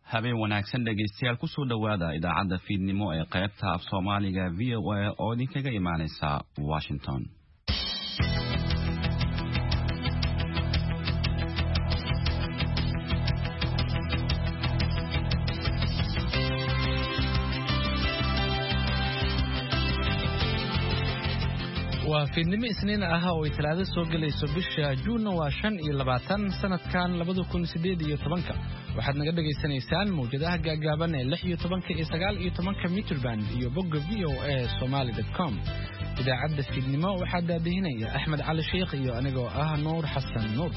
habeen wanaagsan dhageystayaal ku soo dhawaada idaacadda fiidnimo ee qaybta af Soomaaliga VOA oo idinkaga imaanaysa Washington. waa fiidnimo isniin ah oo ay talaado soo galayso bisha Juun waa 25 sanadkan 2018 waxaad naga dhageysanaysaan mowjadaha gaagaaban ee 16 iyo 19 meter band iyo bogga VOA Somali.com. idaacadda fiidnimo waxaa daadihinaya Axmed Cali Sheekh iyo anigoo ah Nuur Xasan Nuur.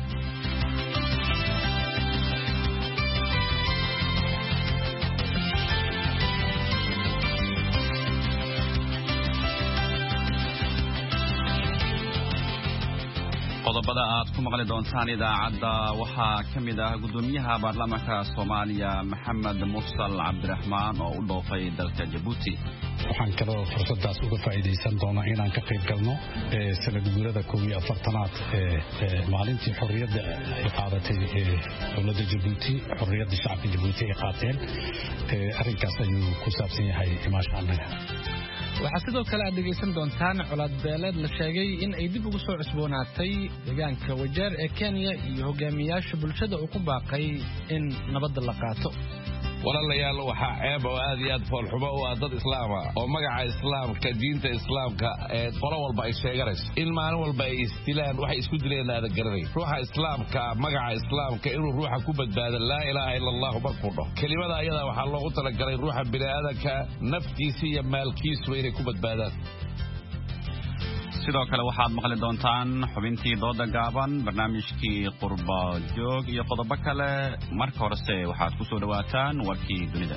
qodobada aad ku maqli doontaan idaacadda waxaa ka mid ah gudoomiyaha baarlamaanka Soomaaliya Maxamed Mursal Cabdiraxmaan oo u dhoofay dalka Djibouti. waxaan kaloo fursadaas uga faa'iideysan doonaa inaan ka qayb galno sanad guurada 14aad ee maalintii xorriyadda ay qaadatay dowladda Djibouti, xorriyadda shacabka Djibouti ay qaateen. arrinkaas ayuu ku saabsan yahay imaashaanaga. waxaa sidoo kale aad dhegeysan doontaan colaad beeleed la sheegay in ay dib ugu soo cusboonaatay deegaanka Wajeer ee Kenya iyo hogaamiyaasha bulshada uu ku baaqay in nabadda la qaato. walaalayaal waxaa ceeb oo aad iyo aad foolxumo u ah dad islaama oo magaca islaamka diinta islaamka ee qolo walba ay sheeganayso in maalin walba ay istilaan waxay isku dileen aad garanay ruuxa islaamka magaca islaamka inuu ruuxa ku badbaado laa ilaaha illa allah markuu dhaho kelimada ayada waxaa loogu talagalay ruuxa bini'aadanka naftiisa iyo maalkiisu inay ku badbaadaan. sidoo kale waxaad maqli doontaan xubintii dooda gaaban, barnaamijkii qurba joog iyo qodobo kale. marka horese waxaad ku soo dhawaataan warkii dunida.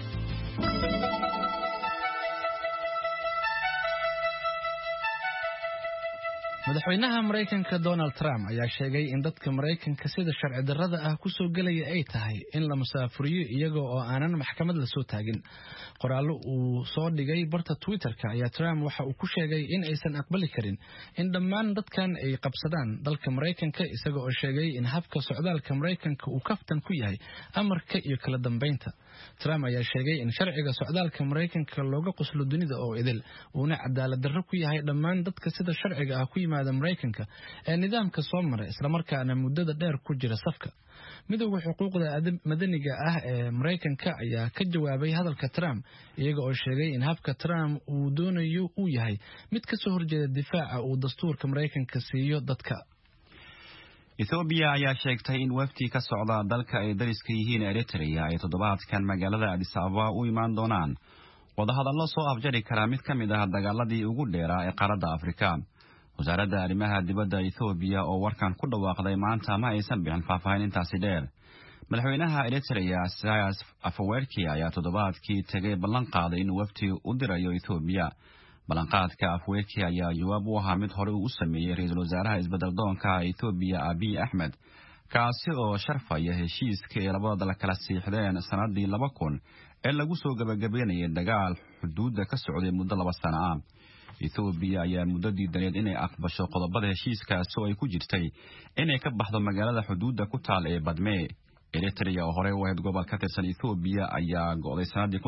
madaxweynaha Mareykanka Donald Trump ayaa sheegay in dadka Mareykanka sida sharci darrada ah ku soo galaya ay tahay in la musaafuriyo iyaga oo aanan maxkamad la soo taagin. qoraallo uu soo dhigay barta Twitter-ka ayaa Trump waxa uu ku sheegay in aysan aqbali karin in dhammaan dadkan ay qabsadaan dalka Mareykanka, isaga oo sheegay in habka socdaalka Mareykanka uu kaftan ku yahay amarka iyo kala dambeynta. Trump ayaa sheegay in sharciga socdaalka Mareykanka looga qoslo dunida oo idil uuna cadaalad darro ku yahay dhammaan dadka sida sharciga ah ku yimaada Mareykanka ee nidaamka soo maray isla markaana muddada dheer ku jira safka. midowga xuquuqda madaniga ah ee Mareykanka ayaa ka jawaabay hadalka Trump iyaga oo sheegay in habka Trump uu doonayo uu yahay mid ka soo horjeeda difaaca uu dastuurka Mareykanka siiyo dadka. Ethiopia ayaa sheegtay in wafdi ka socda dalka ay dariska yihiin Eritrea ay toddobaadkan magaalada Addis Ababa u imaan doonaan wadahadallo soo afjari kara mid ka mid ah dagaaladii ugu dheeraa ee qaaradda Afrika. wasaaradda arrimaha dibadda Ethiopia oo warkan ku dhawaaqday maanta ma aysan bixin faahfaahin intaasi dheer. madaxweynaha Eritrea Isaias Afwerki ayaa toddobaadkii tagay ballan qaaday in wafdi u dirayo Ethiopia. ballanqaadka Afwerki ayaa jawaab u ahaa mid hore u sameeyay ra'iisul wasaaraha isbeddeldoonka Ethiopia Abiy Ahmed, kaasi oo sharfaya heshiiska ee labada dal kala siixdeen sanadii 2000 ee lagu soo gabagabeeyay dagaal xuduudda ka socday muddo 2 sano ah. Ethiopia ayaa muddo diidaneed inay aqbasho qodobada heshiiskaas oo ay ku jirtay inay ka baxdo magaalada xuduudda ku taal ee Badme. Eritrea oo hore u ahayd gobol ka tirsan Ethiopia ayaa go'day sanadii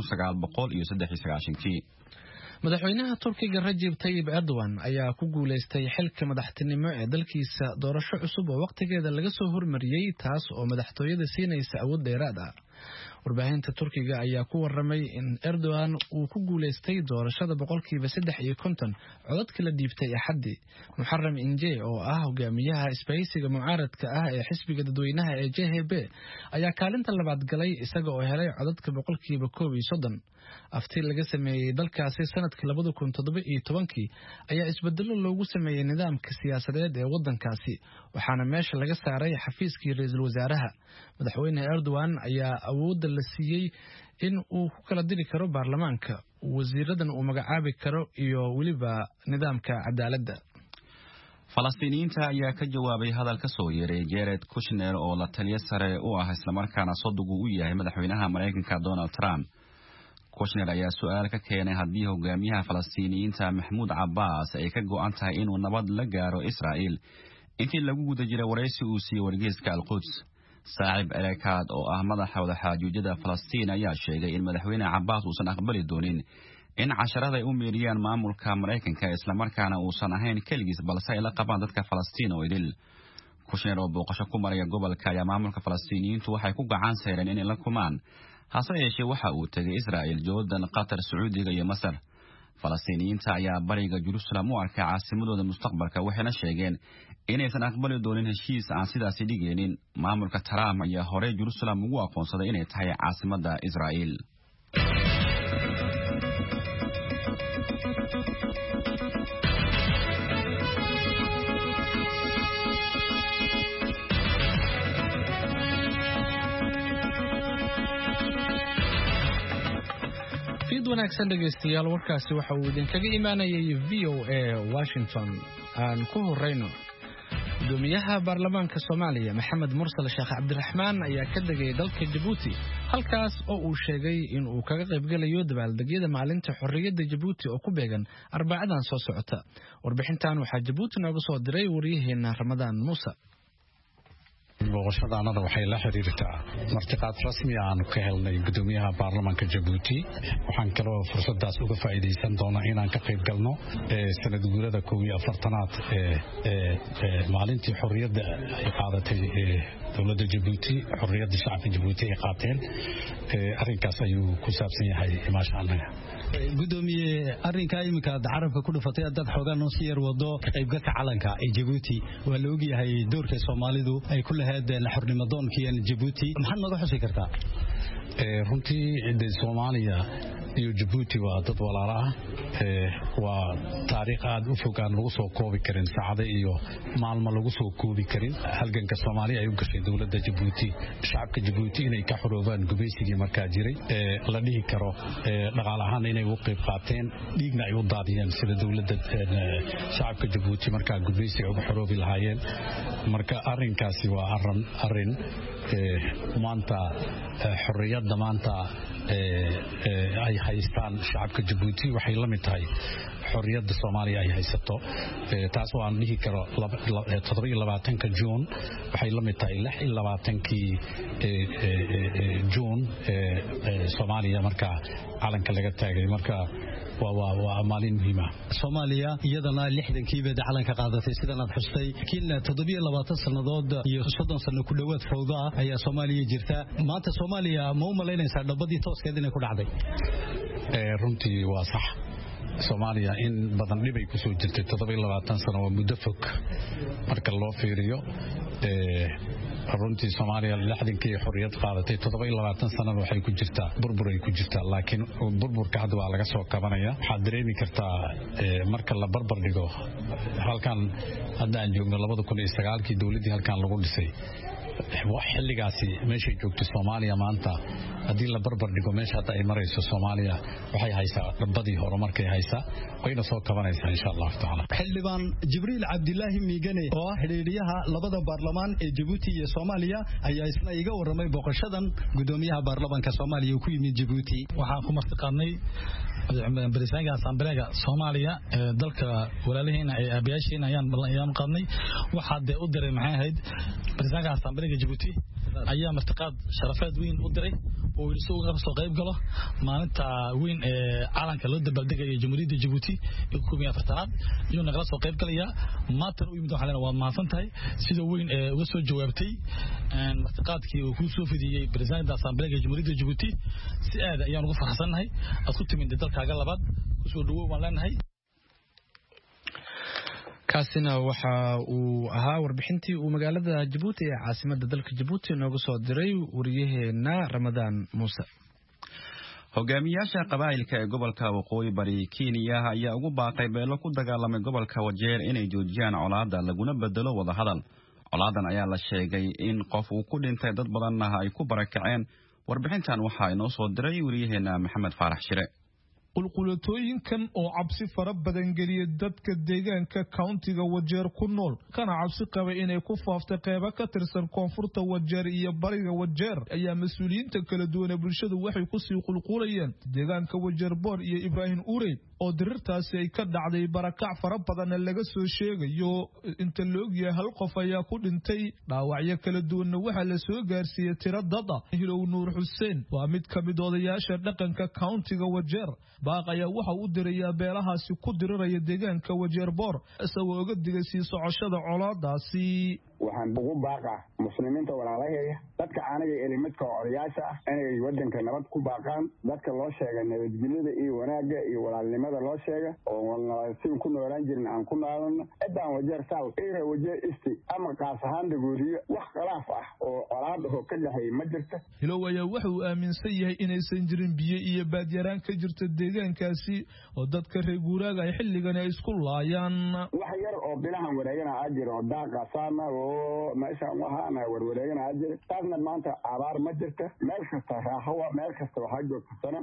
1993. madaxweynaha Turkiga Recep Tayyip Erdogan ayaa ku guuleystay xilka madaxtinimo ee dalkiisa doorasho cusub oo waqtigeeda laga soo hormariyay, taas oo madaxtooyada siinaysa awood dheeraad ah. warbaahinta Turkiga ayaa ku waramay in Erdogan uu ku guuleystay doorashada 350 codadka la dhiibtay Axadii. Muharram Ince oo ah hogaamiyaha isbahaysiga mucaaradka ah ee xisbiga dadweynaha ee JHP ayaa kaalinta labaad galay isaga oo helay codadka 130. afti laga sameeyay dalkaasi sanadkii 2017 ayaa isbedelo loogu sameeyay nidaamka siyaasadeed ee wadankaasi, waxaana meesha laga saaray xafiiskii ra'iisul wasaaraha. madaxweyne Erdogan ayaa awood la siiyay in uu ku kala diri karo baarlamaanka, wasiiradan uu magacaabi karo iyo waliba nidaamka cadaaladda. Falastiiniyiinta ayaa ka jawaabay hadal ka soo yeeray Jared Kushner oo la taliye sare u ah isla markaana sodog u yahay madaxweynaha Mareykanka Donald Trump. Kushner ayaa su'aal ka keenay haddii hogaamiyaha Falastiiniyiinta Mahmoud Abbas ay ka go'an tahay inuu nabad la gaaro Israa'iil intii lagu guda jiray wareysi uu siiyay wargeyska Al-Quds. saaxiib Erekaad oo ah madaxa wadaxaajoojida Falastiin ayaa sheegay in madaxweyne Cabbaas uusan aqbali doonin in casharada ay u meeriyaan maamulka Mareykanka isla markaana uusan ahayn kaligiis balse ay la qabaan dadka Falastiin oo idil. Kushner oo booqasho ku maraya gobolka ayaa maamulka Falastiiniyiintu waxay ku gacan saareen in la kumaan hase yeeshee waxa uu tagay Israa'iil, Jordan, Qatar, Sacuudiga iyo Masar. Falastiiniyiinta ayaa bariga Jerusalem u arkay caasimadooda mustaqbalka waxayna sheegeen inaysan aqbali doonin heshiis aan sidaasi dhigeenin. Maamulka Trump ayaa hore Jerusalem ugu aqoonsaday inay tahay caasimada Israa'iil. wanaagsan dhageystayaal warkaasi waxa uu idinkaga imaanayay VOA Washington aan ku horeyno gudoomiyaha baarlamaanka Soomaaliya Maxamed Mursal Sheekh Cabdiraxmaan ayaa ka degay dalka Djibouti halkaas oo uu sheegay in uu kaga qayb galayo dabaaldegyada maalinta xorriyadda Djibouti oo ku beegan Arbacadan soo socota. Warbixintan waxaa Djibouti nooga soo diray wariyaheena Ramadaan Muuse. booqashadaanada waxay la xiriirtaa martiqaad rasmi ah aan ka helnay gudoomiyaha baarlamaanka Djibouti. Waxaan kaloo fursadaas uga faa'iideysan doonaa inaan ka qayb galno sanad guurada 14aad maalintii xorriyadda ay qaadatay dowladda Djibouti, xorriyadda shacabka Djibouti ay qaateen. Arrinkaas ayuu ku saabsan yahay maasha Allah. gudoomiye arrinka imika carabka ku dhufatay dad xoogan oo si yar wado ka qaybgalka calanka ee Djibouti waa la ogyahay doorka Soomaalidu ay ku lahayd la xornimadoonka Djibouti. maxaad naga xusi kartaa? runtii Soomaaliya iyo Djibouti waa dad walaalo ah. waa taariikh aad u fog aan lagu soo koobi karin, saacado iyo maalmo lagu soo koobi karin. halganka Soomaaliya ay u gashay dowladda Djibouti, shacabka Djibouti inay ka xoroobaan gubaysigii markaa jiray. la dhihi karo dhaqaale ahaan inay u qayb qaateen, dhiigna ay u daadiyeen sida dowladda shacabka Djibouti markaa gubaysiga uga xoroobi lahaayeen. marka arrinkaasi waa arrin maanta xorriyadda maanta ay haystaan shacabka Djibouti waxay la mid tahay xorriyadda Soomaaliya ay haysato. taas oo aan dhihi karo 27 June waxay la mid tahay 26 June Soomaaliya marka calanka laga taagay. marka waa maalin muhiim ah. Soomaaliya iyadana 60kii bay calanka qaadatay sidan aad xustay. kiina 27 sanadood iyo 30 sano ku dhawaad fawda ayaa Soomaaliya jirta. maanta Soomaaliya ma u malaynaysaa dhabadii tooskeed inay ku dhacday? runtii waa sax. Soomaaliya in badan dhibay ku soo jirtay 27 sano waa muddo fog marka loo fiiriyo. runtii Soomaaliya 60kii xorriyad qaadatay 27 sano waxay ku jirtaa burbur ay ku jirtaa, laakiin burburka hadda waa laga soo kabanaya. waxaad dareemi kartaa marka la barbar dhigo halkan hadda aan joogno 2009kii dawladdii halkan lagu dhisay xilligaasi meeshay joogtay Soomaaliya maanta haddii la barbar dhigo meesha hadda ay marayso Soomaaliya waxay haysaa dhabadii horumarkay haysaa wayna soo kabanaysaa insha Allah taala. xildhibaan Jibriil Cabdillaahi Miigane oo xiriiriyaha labada baarlamaan ee Djibouti iyo Soomaaliya ayaa isna iga waramay booqashadan gudoomiyaha baarlamaanka Soomaaliya uu ku yimid Djibouti. waxaan ku martiqaadnay barisaanka Asambleega Soomaaliya dalka walaalaheena ee aabyaasheena ayaan qaadnay. waxaa u diray maxay ahayd barisaanka Asambleega Djibouti ayaa martiqaad sharafeed weyn u diray oo uu soo qayb galo maalinta weyn ee calanka loo dabaaldegayo Jamhuuriyadda Djibouti ee 14aad iyo nagala soo qayb galaya. maanta u yimid waxaan waa maasantahay sida weyn ee uga soo jawaabtay martiqaadkii uu ku soo fidiyay barisaanka Asambleega Jamhuuriyadda Djibouti. si aad ayaan ugu faraxsanahay aad ku timid dalkaaga labaad ku soo dhawow waan leenahay. kaasina waxa uu ahaa warbixintii uu magaalada Djibouti ee caasimada dalka Djibouti nooga soo diray wariyaheena Ramadaan Muuse. hogaamiyaasha qabaa'ilka ee gobolka waqooyi bari Kenya ayaa ugu baaqay beelo ku dagaalamay gobolka Wajeer inay joojiyaan colaadda laguna bedelo wada hadal. colaadan ayaa la sheegay in qof uu ku dhintay dad badanna ay ku barakaceen. warbixintan waxaa inoo soo diray wariyaheena Maxamed Faarax Shire. qulqulatooyinkan oo cabsi fara badan geliyay dadka deegaanka countiga Wajeer ku nool kana cabsi qaba inay ku faaftay qaybo ka tirsan koonfurta Wajeer iyo bariga Wajeer ayaa mas'uuliyiinta kala duwan ee bulshadu waxay ku sii qulqulayeen deegaanka Wajeer Boor iyo Ibrahim Urey oo dirirtaasi ay ka dhacday barakac fara badan laga soo sheegayo inta loo ogyahay hal qof ayaa ku dhintay dhaawacyo kala duwan waxa la soo gaarsiiyay tiro dad ah. Hilow Nuur Xuseen waa mid ka mid odayaasha dhaqanka countiga Wajeer baaq ayaa waxa uu dirayaa beelahaasi ku diriraya deegaanka Wajeer Boor isagoo uga digay sii socoshada colaadaasi. waxaan ugu baaqaa muslimiinta walaalaheeya dadka aniga elimadka odayaasha ah inay wadanka nabad ku baaqaan dadka loo sheega nabadgelyada iyo wanaagga iyo walaalnimada loo sheega oo si ku noolaan jirin aan ku noolano cidaan Wajeer South iyo Wajeer East ama qaas ahaan dagoodiyo wax khilaaf ah oo colaad oo ka dhaxay ma jirto. Hilow ayaa wuxuu aaminsan yahay inaysan jirin biyo iyo baadiyaraan ka jirta deegaankaasi oo dadka reer guuraaga ay xilligan ay isku laayaan. wax yar oo bilahan wareegana jiro oo daaqa saama meeshaan waxaana warwareegana jira taasna maanta abaar ma jirta meel kasta raaxo meel kasta waxa joogtana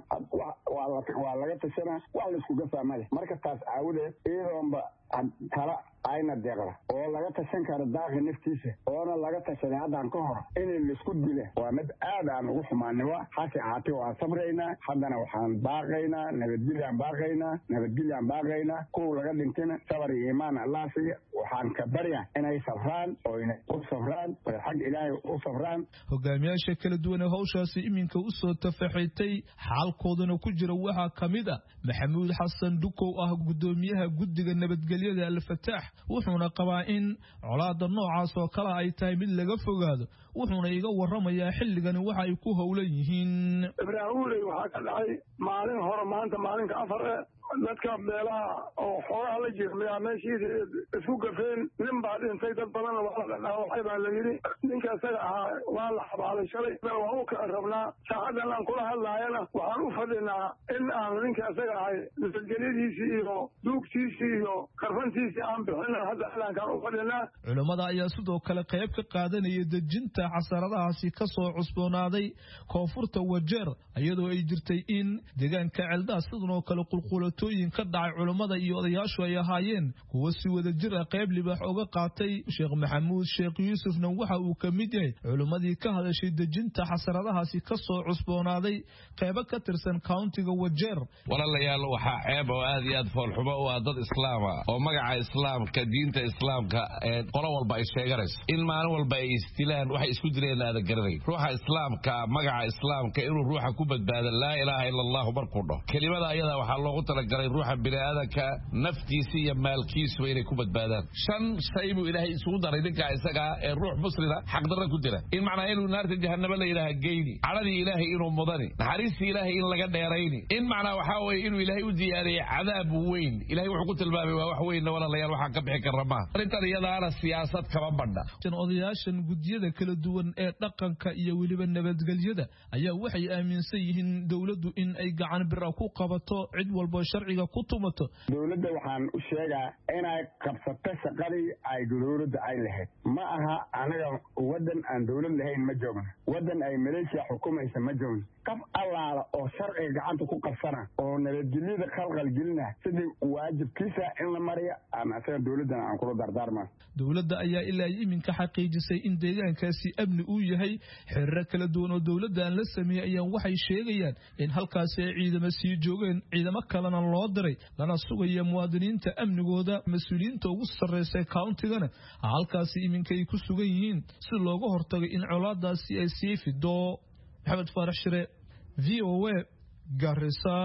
waa laga tashanaa wax la isku gafaamay marka taas aawudeed iidoonba kala ayna deeqda oo laga tashan karo daaqi naftiisa oona laga tashaday haddaan ka hor in la isku dilo waa mid aad aan ugu xumaanay hase ahaatee waa sabraynaa haddana waxaan baaqaynaa nabadgelyaan baaqaynaa kuwa laga dhintayna sabar iyo iimaan Allah siiya waxaan ka baryaa inay sabraan oo inay u sabraan oo xaq Ilaahay u sabraan. Hogaamiyaasha kala duwan ee hawshaasi iminka u soo tafaxaytay xaalkoodana ku jira waxa kamid ah Maxamuud Xasan Dukow ah gudoomiyaha guddiga nabadgelyada Al-Fataax wuxuuna qabaa in colaada noocaas oo kala ay tahay mid laga fogaado wuxuuna iga waramayaa xilligan waxa ay ku howlan yihiin. Ibrahim Urey waxa ka dhacay maalin hore maanta maalinka afar dadka beelaha oo xoolaha la jirmay meeshii isku gafeen nin baa dhintay dad badan waa la dhaawacay baa la yiri ninka asaga ahaa waa la xabaalay shalay waa uu ka rabnaa saacadan aan kula hadlaayana waxaan u fadhinaa in aan ninka asaga ahay nabadgelyadiisii iyo duugtiisii iyo karfantiisii aan bixin hadda aan u fadhinaa. Culimada ayaa sidoo kale qayb ka qaadanaya dejinta xasaradahaasi ka soo cusboonaaday koonfurta Wajeer iyadoo ay jirtay in deegaanka Celdaa sidoo kale qulqulatooyin ka dhacay culimada iyo odayaashu ay ahaayeen kuwa si wada jir ah qayb libaax uga qaatay. Sheekh Maxamuud Sheekh Yuusufna waxa uu ka mid yahay culimadii ka hadashay dejinta xasaradahaasi ka soo cusboonaaday qayb ka tirsan countiga Wajeer. walaalayaal waxa ceeb oo aad iyo aad foolxumo u ah dad islaama oo magaca islaamka diinta islaamka ee qolo walba ay sheeganayso in maalin walba ay istilaan waxay isku dileen aad garanay ruuxa islaamka magaca islaamka inuu ruuxa ku badbaado laa ilaaha illa allah markuu dhaho kelimada ayada waxa loogu talagalay ruuxa bini'aadanka naftiisa iyo maalkiisu inay ku badbaadaan shan shay buu ilaahay isugu daray ninka isaga ee ruux muslima xaq darro ku dira in macnaa inuu naarta jahannama la ilaaha geeyni caladii ilaahay inuu mudani naxariistii ilaahay in laga dheerayni in macnaa waxa weeye inuu ilaahay u diyaariyay cadaab weyn ilaahay wuxuu ku tilmaamay waa wax weyn walaalayaal waxa ka bixi kara ma arintan iyadaana siyaasad kama badha. Odayaashan gudiyada kala duwan ee dhaqanka iyo weliba nabadgelyada ayaa waxay aaminsan yihiin dawladdu in ay gacan bir ku qabato cid walba sharciga ku tumato. Dawladda waxaan u sheegaa inay qabsato shaqadii ay dawladda ay lahayd ma aha anaga wadan aan dawlad lahayn ma joogno wadan ay Malaysia xukumaysa ma joogno qaf allaala oo sharciga gacanta ku qabsana oo nabadgelyada khalqal gelina sidii waajibkiisa in la mariyo ama asaga dawladdan aan kula dardaarma. Dawladda ayaa ilaa iminka xaqiijisay in deegaankaasi amni uu yahay xiriir kala duwan oo dawladda aan la sameeyay ayaa waxay sheegayaan in halkaasi ay ciidamo sii joogeen ciidamo kalena loo diray lana sugayo muwaadiniinta amnigooda mas'uuliyiinta ugu sarreeya countigana halkaasi iminka ay ku sugan yihiin si looga hortago in colaadaasi ay sii fido. Maxamed Faarax Shire VOA Garissa.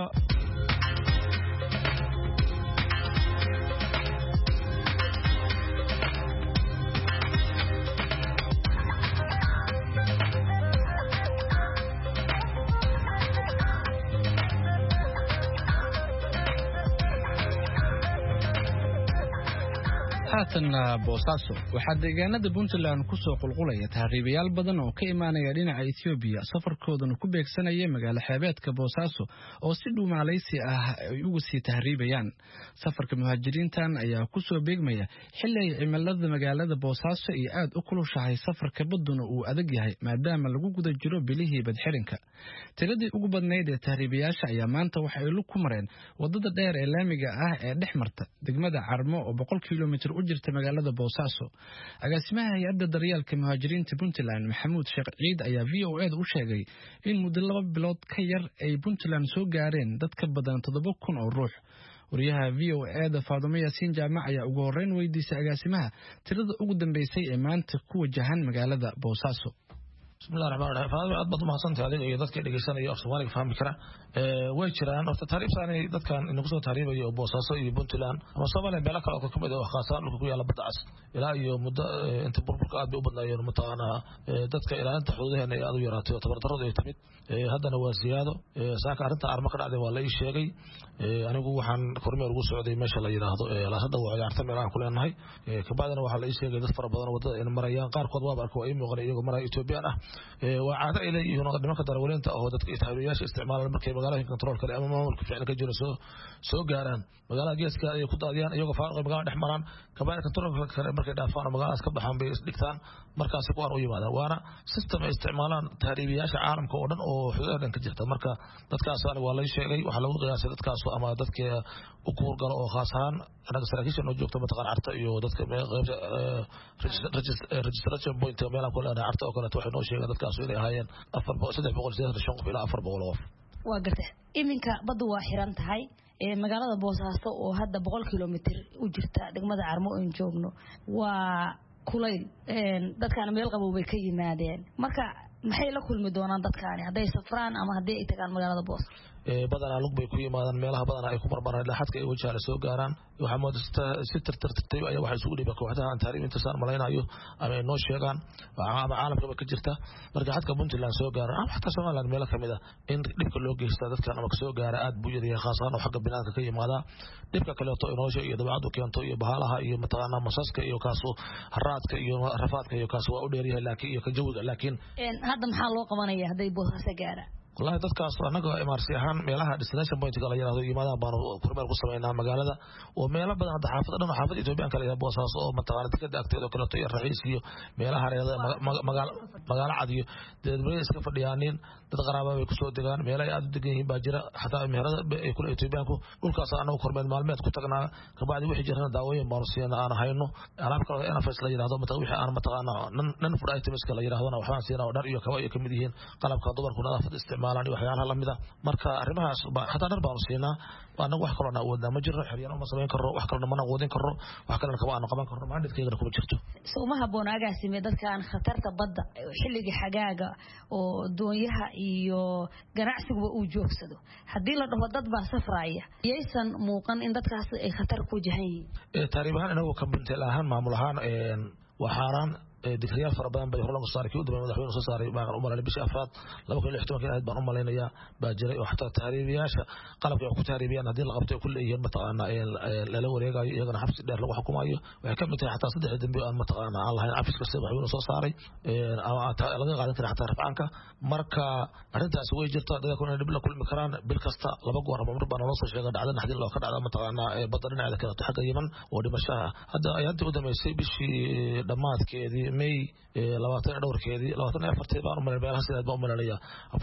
haatanna boosaaso waxaa deegaanada puntland ku soo qulqulaya tahriibayaal badan oo ka imaanaya dhinaca Ethiopia safarkoodana ku beegsanaya magaalo xeebeedka boosaaso oo si dhuumaalaysi ah ay ugu sii tahriibayaan safarka muhaajiriintan ayaa ku soo beegmaya xilli ay cimilada magaalada boosaaso iyo aad u kulushahay safarka baduna uu adag yahay maadaama lagu guda jiro bilihii badxirinka tiradii ugu badnayd ee tahriibayaasha ayaa maanta waxa ay ku mareen wadada dheer ee laamiga ah ee dhexmarta degmada Carmo oo 100 kiiloomitir u jirta magaalada Boosaaso agaasimaha hay'adda daryeelka muhaajiriinta Puntland Maxamuud Sheekh Ciid ayaa VOA u sheegay in muddo 2 bilood ka yar ay Puntland soo gaareen dad ka badan 7,000 oo ruux wariyaha VOA da Faadumo Yaasiin Jaamac ayaa ugu horreyn weydiisay agaasimaha tirada ugu dambeysay ee maanta ku wajahan magaalada Boosaaso bismillaahir rahmaanir rahiim faado aad baad ma hasantahay adiga iyo dadka dhageysanaya af Soomaaliga fahmi kara way jiraan horta taariikhdan dadkan inagu soo taariibayo Boosaaso iyo Puntland ama Soomaaliya meel kale oo ka mid ah khaasan dhulka ku yaala badda cas ilaa iyo muddo inta burburka aad u badnaayeen mataqaana dadka ilaalinta xuduudaheena ay aad u yaraatay oo tabardarrada ay timid haddana waa siyaado saaka arinta arma ka dhacday waa la ii sheegay anigu waxaan kormeer ugu socday meesha la yiraahdo laasada waa ciyaarta meel aan ku leenahay ka baadana waxa la ii sheegay dad fara badan wadada in marayaan qaar kood waa barko ay muuqan iyagoo maray Ethiopian ah waa caado ay leeyihiin oo nimanka darawaliinta oo dadka tahriibayaasha isticmaalaan markay magaalada control kale ama maamulka ficil ka jiro soo gaaraan magaalada geeska ay ku daadiyaan iyagoo faaruq magaalada dhex maraan kabaar control kale markay dhaafaan magaaladaas ka baxaan bay isdhigtaan markaas ku aan u yimaadaan waana system ay isticmaalaan tahriibayaasha caalamka oo dhan oo xuduudaha ka jirta marka dadkaas waa la sheegay waxa lagu qiyaasay dadkaas ama dadka u kuur galo oo khaas ahaan anaga saraakiisha noo joogta mataqaan carta iyo dadka registration point meelaha ku leedahay carta oo kale waxay noo sheegeen dadkaas inay ahaayeen 385 qof ilaa 400 qof waa gartay iminka baddu waa xiran tahay magaalada Boosaaso oo hadda 100 kiiloomitir u jirta degmada Carmo oo joogno waa kulayl dadkana meel qabow bay ka yimaadeen marka maxay la kulmi doonaan dadkaani haday safraan ama haday ay tagaan magaalada Boosaaso badana lug bay ku yimaadaan meelaha badana ay ku marmaraan ilaa xadka ay wajaale soo gaaraan waxa moodista si tartiib ay waxa isugu dhibaa kooxdaha taariikhda saan malaynayo ama ay noo sheegaan ama caalamka ka jirta marka xadka Puntland soo gaaraan ama xataa Soomaaliland meel kamid ah in dhibka loo geysto dadkan ama soo gaara aad buu yahay khaas ahaan xagga binaadka ka yimaada dhibka kale oo inoo sheegay dabeecadu keento iyo bahalaha iyo mataqaana masaska iyo kaaso haraadka iyo rafaadka iyo kaaso waa u dheeryahay laakiin iyo ka jawiga laakiin hadda maxaa loo qabanaya haday Boosaaso gaara والله dadkaas anaga MRC ahaan meelaha destination point ka la yiraahdo yimaadaan baan kormeer ku sameeynaa magaalada oo meelo badan hadda xaafad dhan xaafad Ethiopian kale Boosaaso oo mataqaana dadka agteeda kale oo raxiis iyo meelaha hareerada magaalo cad iyo dadweyne iska fadhiyaan dad qaraabo ay ku soo degaan meelo ay aad u degan yihiin baa jira xataa meherada ay ku Ethiopian ku dhulkaas anaga kormeer maalmeed ku tagnaa ka baad wixii jirana daawooyin baan siina aan hayno alaab kale oo NFS la yiraahdo wixii aan mataqaana nan food items kale la yiraahdo waxaan siina oo dhar iyo kaba ay kamid yihiin qalabka dumarku nadaafad isticmaalaan waxyaalaha la mid ah marka arrimahaas xataa dhar baan siinaa anagu wax kale oo wadna ma jiro xiriyaan ma sameyn karo wax kale ma qoodin karo wax kale kaba aan qaban karo maandadkeena kuma jirto soomaha boonagaasime dadkaan khatarta badda xilliga xagaaga oo doonyaha iyo ganacsiga uu joogsado hadii la dhaho dad baa safraya yeysan muuqan in dadkaas ay khatar ku jahan taariibahan inagu ka bintel ahaan maamul ahaan waxaan dikriyaal fara badan bay horan soo saarkii u dambeeyay madaxweynaha soo saaray baan u malaynay bishii afraad 2016 aad baan u malaynayaa baa jiray oo xataa taariibiyaasha qalabka ay ku taariibiyaan hadii la qabto kulli iyo mataqaana la wareegayo iyagana xabsi dheer lagu xukumayo waxay ka mid tahay xataa saddex dambi aan mataqaana aan lahayn afiska sida madaxweynaha soo saaray ama laga qaadan karo xataa rafcaanka marka arintaas way jirtaa dadka kuna dib la kulmi karaan bil kasta laba goor ama mar baan loo soo sheegay dhacdo naxdin loo ka dhacdo mataqaana badda dhinaca kale xagga Yemen oo dhimashaha hadda ayadii u dhameysay bishii dhamaadkeedii May 20 dhowrkeedii 24 baan u malaynay meelaha sidaad baan u malaynaya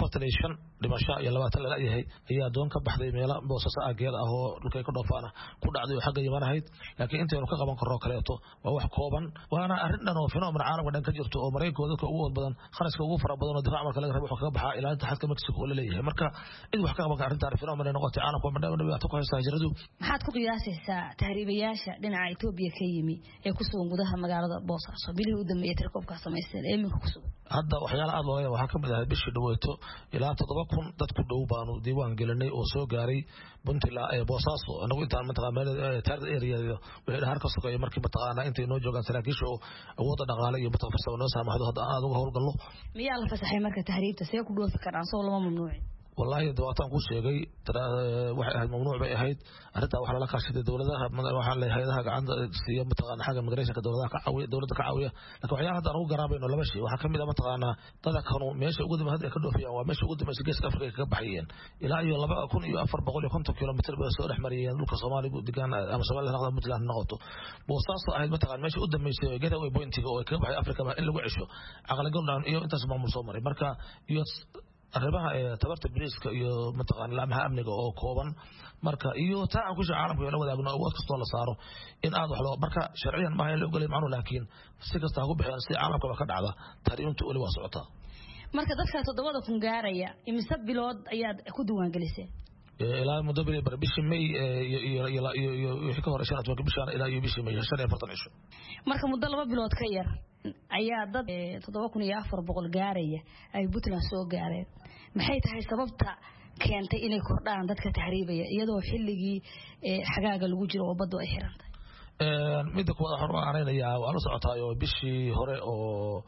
45 dhimasho iyo 20 la yahay ayaa doon ka baxday meelaha Boosaaso ageed ah oo dhulka ka dhoofaana ku dhacday xagga Yemen ahayd laakiin inta uu ka qaban karo kaleeto waa wax kooban waana arrin dhan oo fenomen caalamka dhan ka jirto oo Mareykanka dadka ugu badan kharashka ugu fara badan oo difaac marka laga rabo ka baxaa ilaa inta xadka Mexico la leeyahay marka cid wax ka qaban arrintan fenomen noqotay caalamka madhaw ku haysta hijradu maxaad ku qiyaasaysaa tahriibayaasha dhinaca Itoobiya ka yimi ee ku sugan gudaha magaalada Boosaaso bilihii u dambeeyay tirkoobka sameysay iminka ku sugan hadda waxyaalo aad loo waxa ka mid ah bishii dhaweeto ilaa 7,000 dad ku dhow baanu diiwaan gelinay oo soo gaaray Puntland ee Boosaaso anagu intaan mataqaana target area wixii dhahar ka sugay markii mataqaana intay noo joogaan saraakiisha oo awood dhaqaale iyo farsamo noo saamaxdo hadda aad uga howlgalno miyaa la fasaxay marka tahriibta see ku dhoofi karaan soo lama mamnuucin wallahi dawatan ku sheegay waxay ahayd mamnuuc bay ahayd arinta waxa la kaashaday dawladaha waxa la hay'adaha gacanta siiya mataqaana xaga migration-ka dawladaha ka caawiya dawladda ka caawiya laakiin waxyaalaha hadda ugu garaabayno laba shay waxa kamid ah mataqaana dadka kanu meesha ugu dambeeyay hadda ka dhoofiyaan waa meesha ugu dambeeyay Geeska Afrika ka baxayeen ilaa iyo 2450 kilomitir bay soo dhex mariyeen dhulka Soomaaliya deegaan ama Soomaaliya noqdo Puntland noqoto boosaaso ahayd mataqaana meesha u dambeysay gateway point-ga oo ka baxay Afrika in lagu cisho aqal go'aan iyo intaas maamul soo maray marka iyo arrimaha tabarta bariiska iyo mataqaan laamaha amniga oo kooban marka iyo taa ku caalamka la wadaagno awood kasto la saaro in aad wax loo marka sharciyan ma hayaan ogolay macnu laakiin si kasta ugu bixiyaan si caalamka ka dhacda tariintu wali waa socotaa marka dadka 7 kun gaaraya imisa bilood ayaad ku diiwaan gelisay ilaa muddo bishii May iyo wixii ka hor shanad bishaan ilaa iyo bishii May 45 cisho marka muddo 2 bilood ka yar ayaa dad 7400 gaaraya ay Puntland soo gaareen maxay tahay sababta keentay inay kordhaan dadka tahriibaya iyadoo xilligii xagaaga lagu jiro oo baddu ay xirantay mid ku wada xormaanaya waa la socotaayo bishii hore oo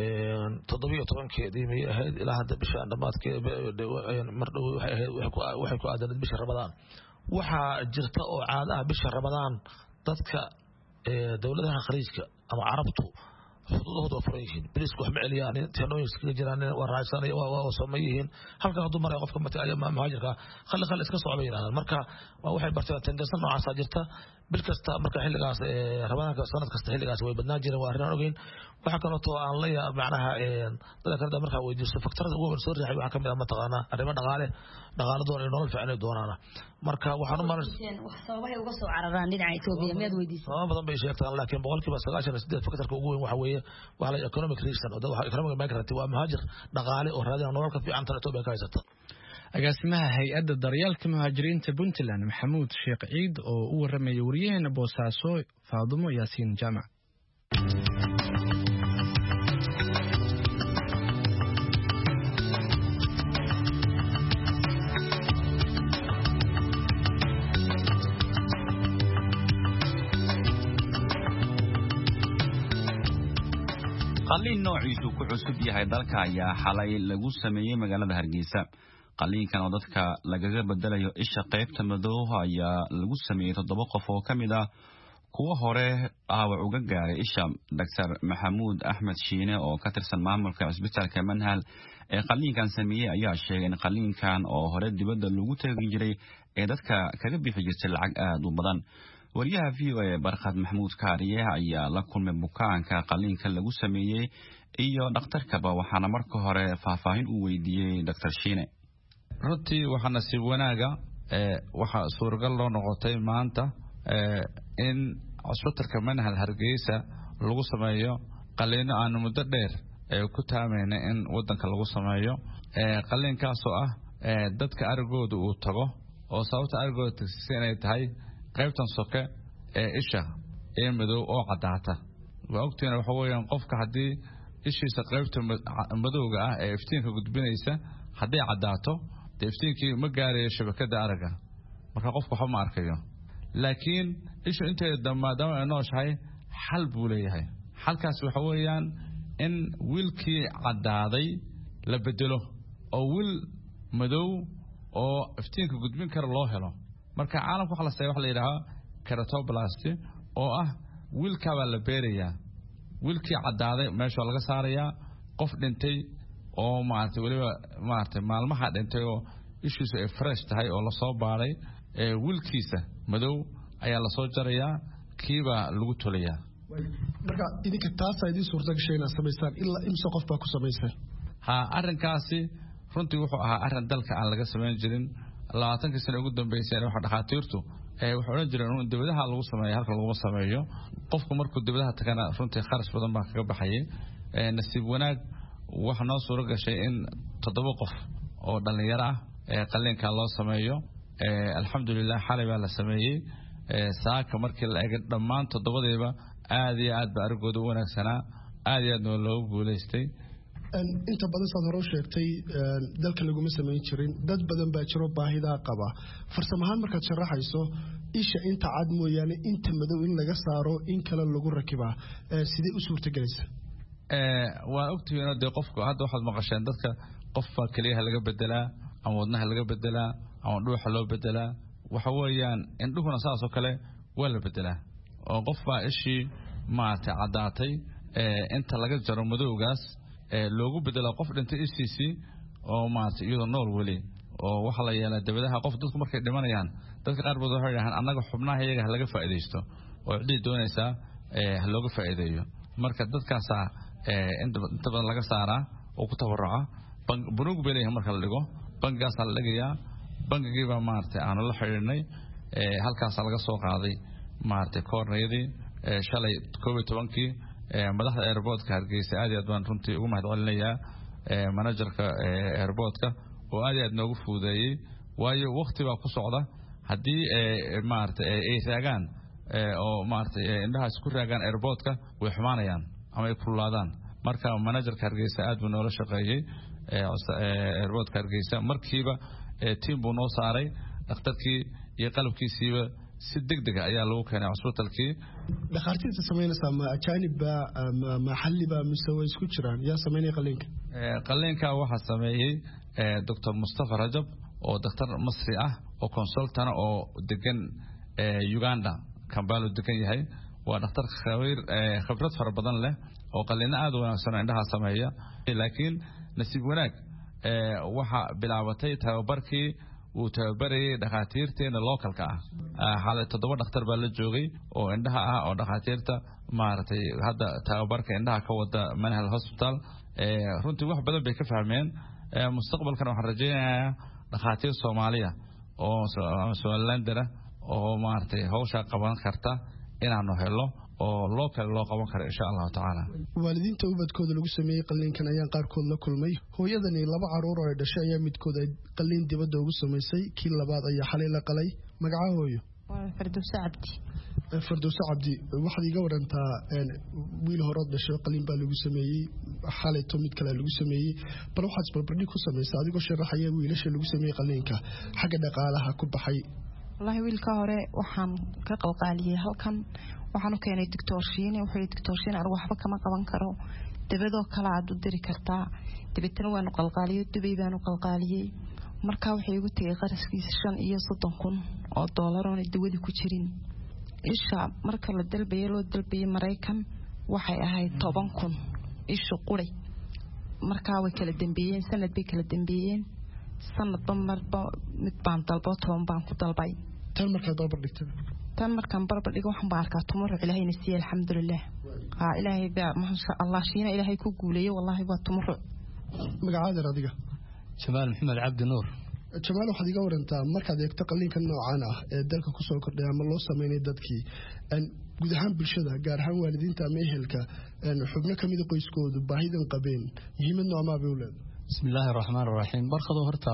17 May ahayd ilaa hadda bishaan dhamaadkeed mar dhow waxay ku aadanad bisha Ramadaan waxa jirta oo caadaha bisha Ramadaan dadka dawladaha khariijka ama carabtu xuduudooda furayeen bariisku wax ma celiyaan teenoyin iska jiraan waa raacsanay waa sameeyeen halka haduu maray qofka matay muhaajirka khali iska socodayaan marka waxay bartaan tendensan noocaas jirta bil kasta marka xilligaas Ramadaanka sanad kasta xilligaas way badnaan jireen waa arrin ogeyn waxa kale oo aan la yaab macnaha dadka marka weydiiso faktarada ugu weyn soo riixay waxa kamid ah mataqaana arrimo dhaqaale doon iyo nolol fiican doonana marka waxaan u maaraysan wax sababahay uga soo cararaan dhinaca Itoobiya miyad weydiisay sabab badan bay sheegtaan laakiin boqolkiiba 98 faktarka ugu weyn waxa weeye waxa la economic reason oo waxa economic migrant waa muhaajir dhaqaale oo raadin nolol ka fiican tan Itoobiya ka haysata agaasimaha hay'adda daryeelka muhaajiriinta Puntland Maxamuud Sheekh Ciid oo u waramayay wariyaheena Boosaaso Faadumo Yaasiin Jamac qalliin noociisu ku cusub yahay dalka ayaa xalay lagu sameeyay magaalada Hargeysa qalliinkan oo dadka lagaga bedelayo isha qaybta madow ayaa lagu sameeyay 7 qof oo kamid ah kuwa hore dhaawac uga gaaray isha Dr. Maxamuud Axmed Shiine oo ka tirsan maamulka isbitaalka Manhal ee qalliinkan sameeyay ayaa sheegay in qalliinkan oo hore dibadda lagu tagi jiray ee dadka kaga bixi jirtay lacag aad u badan wariyaha VOA Barkad Maxamuud Kaariye ayaa la kulmay bukaanka qalliinka lagu sameeyay iyo dhakhtarkaba waxaana marka hore faahfaahin u weydiiyay Dr. Shiine runtii waxa nasiib wanaaga waxa suuragal loo noqotay maanta in isbitaalka Manhal Hargeysa lagu sameeyo qalliin aan muddo dheer ku taameynay in wadanka lagu sameeyo qalliinkaas oo ah dadka aragooda uu tago oo sababta aragooda tagsiinay tahay qaybtan soke ee isha ee madow oo cadaata waa ogtiin waxa weeyaan qofka hadii ishiisa qaybta madowga ah ee iftiinka gudbinaysa hadii cadaato iftiinkii ma gaarayo shabakada araga marka qofku waxa ma arkayo laakiin ishu inteeda maadaama ay nooshahay xal buu leeyahay xalkaas waxa weeyaan in wiilkii cadaaday la bedelo oo wiil madow oo iftiinka gudbin kara loo helo marka caalamku waxa la sameeyo waxa la yiraahdo keratoplasty oo ah wiilka baa la beerayaa wiilkii cadaaday meesha laga saarayaa qof dhintay oo maartay waliba maartay maalmaha dhintay oo ishiisu ay fresh tahay oo la soo baaray wiilkiisa madow ayaa la soo jarayaa kiiba lagu tolayaa marka idinka taas ay suurta gashay inaad sameysaan ilaa imsa qof baa ku sameysay arrinkaasi runtii wuxuu ahaa arrin dalka aan laga sameyn jirin 20 sano ugu dambeysay waxa dhaqaatiirtu wuxuu oran jireen in dibadaha lagu sameeyo halka lagu sameeyo qofku markuu dibadaha tagana runtii kharash badan baa kaga baxayay nasiib wanaag waxa noo suura gashay in 7 qof oo dhalinyaro ah qalliinka loo sameeyo alxamdulillah xalay baa la sameeyay saaka markii la eegay dhammaan 7deeba aad iyo aad ba aragooda u wanaagsanaa aad iyo aad loo guuleystay inta badan saad hore u sheegtay dalka laguma sameyn jirin dad badan baa jiro baahida qaba farsamahan markaad sharaxayso isha inta cad mooyaane inta madow in laga saaro in kala lagu rakibaa sidee u suurta galaysa waa ogtihiin oo qofku hadda waxaad maqasheen dadka qof kaliya laga bedelaa ama wadnaha laga bedelaa ama dhuuxa loo bedelaa waxa weeyaan indhuhuna saas oo kale waa la bedelaa oo qof baa ishii maartay cadaatay inta laga jaro madowgaas loogu bedelo qof dhintay ishiisii oo maartay iyadoo nool weli oo waxa la yeelaa dabadaha qof dadku markay dhimanayaan dadka qaar badan waxay yiraahdaan annaga xubnaha iyaga laga faa'iideysto oo cidii doonaysa looga faa'iideeyo marka dadkaas inta badan laga saaraa oo ku tabaruca bunuug bay leeyahay marka la dhigo bangigaas la dhigayaa bangigiiba maartay aan la xiriirnay halkaas laga soo qaaday maartay koornayadii shalay 12kii madaxda airportka Hargeysa aad iyo aad baan runtii ugu mahadcelinayaa managerka airportka oo aad iyo aad noogu fuudeeyay waayo waqti baa ku socda hadii maartay ay raagaan oo maartay indhaha isku raagaan airportka way xumaanayaan ama ay kululaadaan marka managerka Hargeysa aad buu noola shaqeeyay airportka Hargeysa markiiba team buu noo saaray dhakhtarkii iyo qalabkiisiiba si degdeg ah ayaa lagu keenay hospitalkii dhakhaatiirta sameynaysa ma ajaanibba ma maxalliba mise way isku jiraan yaa sameynay qalliinka waxa sameeyay Dr. Mustafa Rajab oo dhakhtar Masri ah oo consultant oo degan Uganda Kampala degan yahay waa dhakhtar khibrad fara badan leh oo qalliin aad u wanaagsan indhaha sameeya laakiin nasiib wanaag waxa bilaabatay tababarkii uu tababarayay dhakhaatiirteena localka ah xalay 7 dhakhtar baa la joogay oo indhaha ah oo dhakhaatiirta maartay hadda tababarka indhaha ka wada Manhal Hospital runtii wax badan bay ka fahmeen mustaqbalkan waxaan rajaynayaa dhakhaatiir Soomaaliya oo Soomaaliland oo maartay hawsha qaban karta inaanu helo oo local loo qaban karo insha Allah taala waalidiinta ubadkooda lagu sameeyay qalliinkan ayaan qaarkood la kulmay hooyadani 2 caruur oo dhashay ayaa midkood ay qalliin dibadda ugu sameysay kii labaad ayaa xalay la qalay magaca hooyo Firdawsa Cabdi waxaad iga warantaa wiil hore dhashay qalliin baa lagu sameeyay xalay mid kale lagu sameeyay bal waxaad isbarbardhig ku sameysay adigoo sharaxaya wiilasha lagu sameeyay qalliinka xagga dhaqaalaha ku baxay wallahi wiilka hore waxaan ka qalqaaliyay halkan waxaan u keenay doctor-shiine anigu waxba kama qaban karo dabadoo kala aad u diri kartaa dabadna waan qalqaaliyay dubay baan u qalqaaliyay marka waxay igu tagay qarashkiisa 35,000 oo dollar oo dawadi ku jirin isha marka la dalbayay Mareykan waxay ahayd 10,000 isha quray marka way kala dambeeyeen sanad bay kala dambeeyeen sanadba marba mid baan dalbo 10 baan ku dalbay tan marka barbar dhigtay tan markaan barbar dhigo waxaan baa arkaa tumur Ilaahayna siiyay alxamdulillah Ilaahay baa ma sha Allah shiina Ilaahay ku guuleeyay wallahi waa tumur magacaada adiga Jamaal Maxamed Cabdi Nuur Jamaal waxaad iga warantaa markaad eegto qalliinkan noocan ah ee dalka ku soo kordhay ama loo sameeyay dadkii guud ahaan bulshada gaar ahaan waalidiinta ama ehelka xubno kamid ah qoyskoodu baahidan qabeen muhiimad noocma bay u leedahay Bismillahir Rahmaanir Rahiim barkado horta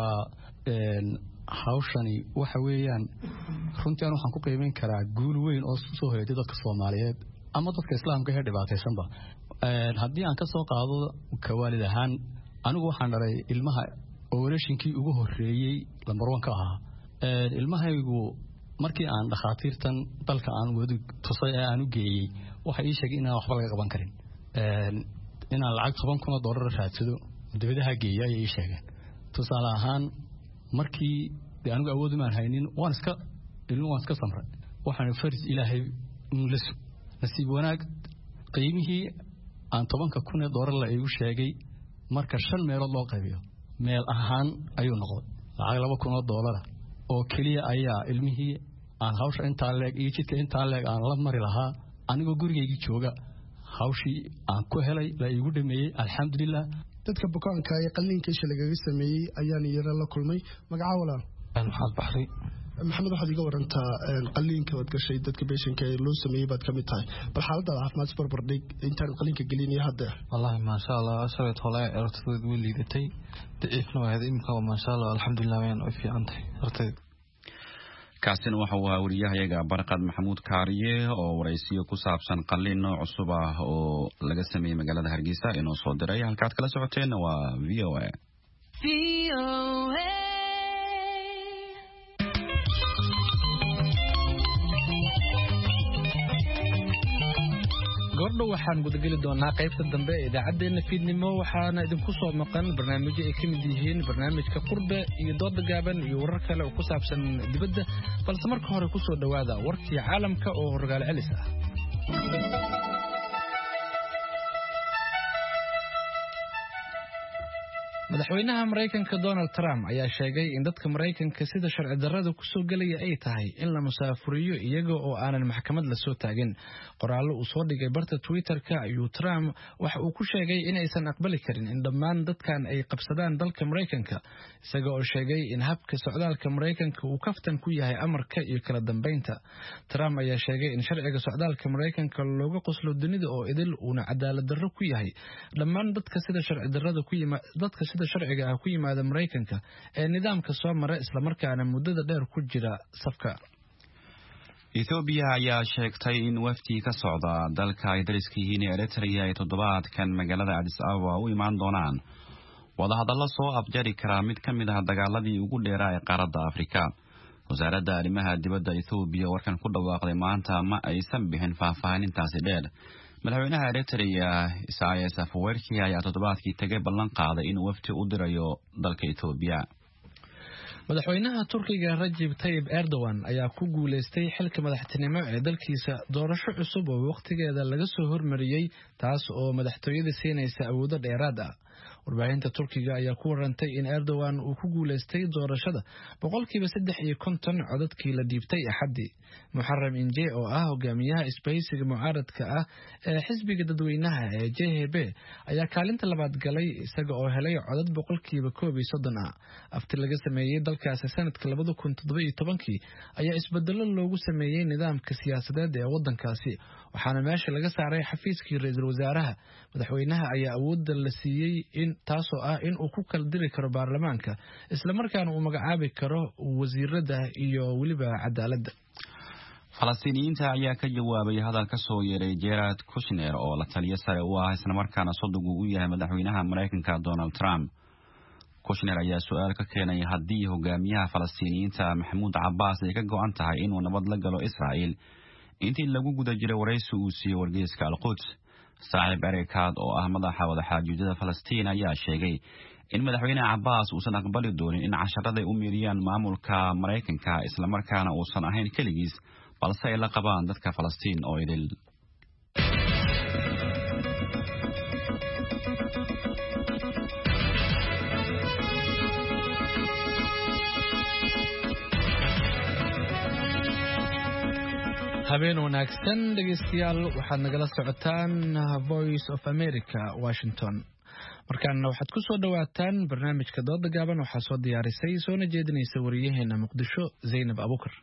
hawshani waxa weeyaan runtii waxaan ku qiimeyn karaa guul weyn oo soo horeeyay dadka Soomaaliyeed ama dadka Islaamka ee dhibaataysanba haddii aan ka soo qaado ka waalid ahaan anigu waxaan dhalay ilmaha operation-kii ugu horeeyay lambar 1 ka ahaa ilmahaygu markii aan dhakhaatiirtan dalka aan wadi tusay aan u geeyay waxa ii sheegay inaan waxba laga qaban karin inaan lacag $10,000 raadsado dibadaha geeyay ay ii sheegeen tusaale ahaan markii anigu awood ma haynin waan iska samray waxaan faris Ilaahay nasiib wanaag qiimihii aan $10,000 la igu sheegay marka 5 meelood loo qaybiyo meel ahaan ayuu noqday lacag $2,000 oo kaliya ayaa ilmihii aan hawsha inta leeg iyo jidka inta leeg aan la mari lahaa anigoo gurigeyga jooga hawshii aan ku helay la igu dhameeyay alxamdulillah dadka bukaanka ay qalliinka isha lagaga sameeyay ayaan yara la kulmay magaca walaal maxaad baxday maxamed waxaad iga warantaa qalliinka wad gashay dadka beeshanka ee loo sameeyay baad kamid tahay bal xaaladda caafimaad barbardhig intaan qalliinka gelinay hadda wallahi ma sha Allah ashabeed holay ertad wiliidatay daciifna waa imka ma sha Allah alxamdulillah waan u fiicantay ertad kaasina waxa uu ahaa wariyahayaga Barqad Maxamuud Kaariye oo waraysiyo ku saabsan qalliin nooc cusub ah oo laga sameeyay magaalada Hargeysa inoo soo diray halkaad kala socoteen waa VOA goordhow waxaan gudageli doonaa qaybta dambe ee idaacaddeenna fiidnimo waxaana idinku soo maqan barnaamijyo ay ka mid yihiin barnaamijka qurbe iyo dooda gaaban iyo warar kale oo ku saabsan dibadda balse marka hore ku soo dhowaada warkii caalamka oo horgaal celis ah. madaxweynaha Mareykanka Donald Trump ayaa sheegay in dadka Mareykanka sida sharci darrada ku soo galaya ay tahay in la musaafuriyo iyaga oo aanan maxkamad la soo taagin. Qoraallo uu soo dhigay barta Twitter-ka ayuu Trump waxa uu ku sheegay in aysan aqbali karin in dhammaan dadkan ay qabsadaan dalka Mareykanka, isaga oo sheegay in habka socdaalka Mareykanka uu kaftan ku yahay amarka iyo kala dambeynta. Trump ayaa sheegay in sharciga socdaalka Mareykanka looga qoslo dunida oo idil uuna cadaalad darro ku yahay dhammaan dadka sida sharci darrada ku sharciga ah ku yimaada Mareykanka ee nidaamka soo mara isla markaana muddada dheer ku jira safka. Ethiopia ayaa sheegtay in wafdi ka socda dalka ay dariska yihiin Eritrea ay toddobaadkan magaalada Addis Ababa u imaan doonaan wadahadallo soo afjari kara mid ka mid ah dagaaladii ugu dheeraa ee qaaradda Afrika. wasaaradda arrimaha dibadda Ethiopia warkan ku dhawaaqday maanta ma aysan bixin faahfaahintaasi dheer. madaxweynaha Eritrea Isaias Afwerki ayaa toddobaadkii tagay ballan qaaday in wafdi u dirayo dalka Ethiopia. madaxweynaha Turkiga Recep Tayyip Erdogan ayaa ku guuleystay xilka madaxtinimo ee dalkiisa doorasho cusub oo waqtigeeda laga soo hormariyay taas oo madaxtooyada siinaysa awood dheeraad ah. warbaahinta Turkiga ayaa ku warantay in Erdogan uu ku guuleystay doorashada 350 codadkii la dhiibtay Axadii. Muharrem Ince oo ah hogaamiyaha isbahaysiga mucaaradka ah ee xisbiga dadweynaha ee JHP ayaa kaalinta labaad galay isaga oo helay codad 130 ah. afti laga sameeyay dalkaasi sanadka 2017 ayaa isbedelo loogu sameeyay nidaamka siyaasadeed ee wadankaasi waxaana meesha laga saaray xafiiskii ra'iisul wasaaraha. madaxweynaha ayaa awood la siiyay in taasoo ah in uu ku kala diri karo baarlamaanka isla markaana uu magacaabi karo wasiirada iyo waliba cadaaladda. Falastiiniyiinta ayaa ka jawaabay hadal ka soo yeeray Jared Kushner oo la taliye sare u ah isla markaana sodog u yahay madaxweynaha Mareykanka Donald Trump. Kushner ayaa su'aal ka keenay haddii hogaamiyaha Falastiiniyiinta Mahmoud Abbas ay ka go'an tahay inuu nabad la galo Israa'iil intii lagu guda jiray wareysi uu siiyay wargeyska Al-Quds. Saaxiib Erekad oo ah madaxa wadaxaajoodida Falastiin ayaa sheegay in madaxweyne Abbas uusan aqbali doonin in casharada ay u meeriyaan maamulka Mareykanka isla markaana uusan ahayn kaligiis balse ay la qabaan dadka Falastiin oo idil. habeen wanaagsan dhegeystayaal waxaad nagala socotaan Voice of America Washington. markaana waxaad ku soo dhawaataan barnaamijka dooda gaaban waxaa soo diyaarisay soona jeedinaysa wariyaheena Muqdisho Zainab Abukar.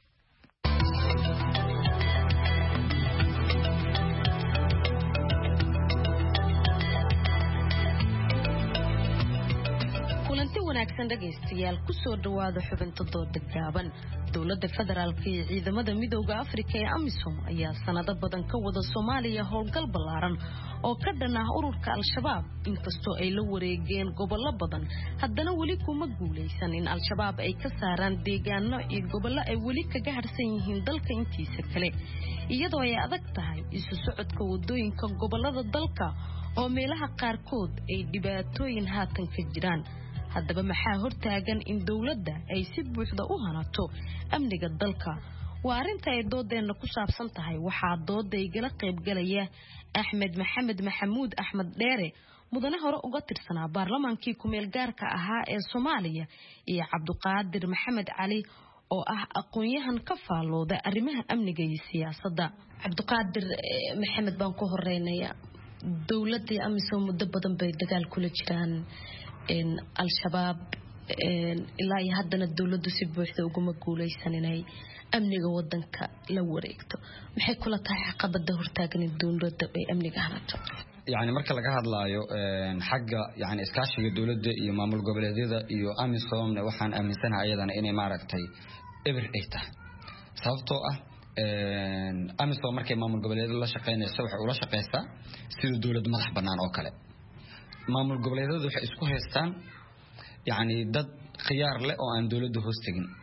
wanaagsan dhageystayaal ku soo dhawaada xubinta dooda gaaban. dowladda federaalka iyo ciidamada midowga Afrika ee AMISOM ayaa sanado badan ka wada Soomaaliya howlgal ballaaran oo ka dhan ah ururka Al-Shabaab. inkastoo ay la wareegeen gobollo badan haddana weli kuma guuleysan in Al-Shabaab ay ka saaraan deegaano iyo gobollo ay weli kaga harsan yihiin dalka intiisa kale, iyadoo ay adag tahay isu socodka wadooyinka gobollada dalka oo meelaha qaarkood ay dhibaatooyin haatan ka jiraan. haddaba maxaa hortaagan in dawladda ay si buuxda u hanato amniga dalka? waa arinta ay doodeena ku saabsan tahay. waxaa dooda igala qayb galaya Axmed Maxamed Maxamuud Axmed Dheere, mudane hore uga tirsanaa baarlamaankii ku-meel gaarka ahaa ee Soomaaliya, iyo Cabduqaadir Maxamed Cali oo ah aqoon-yahan ka faalooda arrimaha amniga iyo siyaasadda. Cabduqaadir Maxamed baan ku horeynaya. dawladda AMISOM muddo badan bay dagaal kula jiraan Al-Shabaab ilaa iyo haddana dawladdu si buuxda uguma guuleysan inay amniga wadanka la wareegto. maxay kula tahay caqabada hortaagan in dawladda ay amniga hanato? يعني marka laga hadlaayo xagga yani iskaashiga dawladda iyo maamul goboleedyada iyo AMISOM waxaan aaminsanahay ayadana inay maaragtay eber ay tahay. sababtoo ah AMISOM markay maamul goboleedyada la shaqeynayso waxay ula shaqeysaa sida dawlad madax banaan oo kale. maamul goboleedyadu waxay isku haystaan yani dad khiyaar leh oo aan dawladda hoos tagin.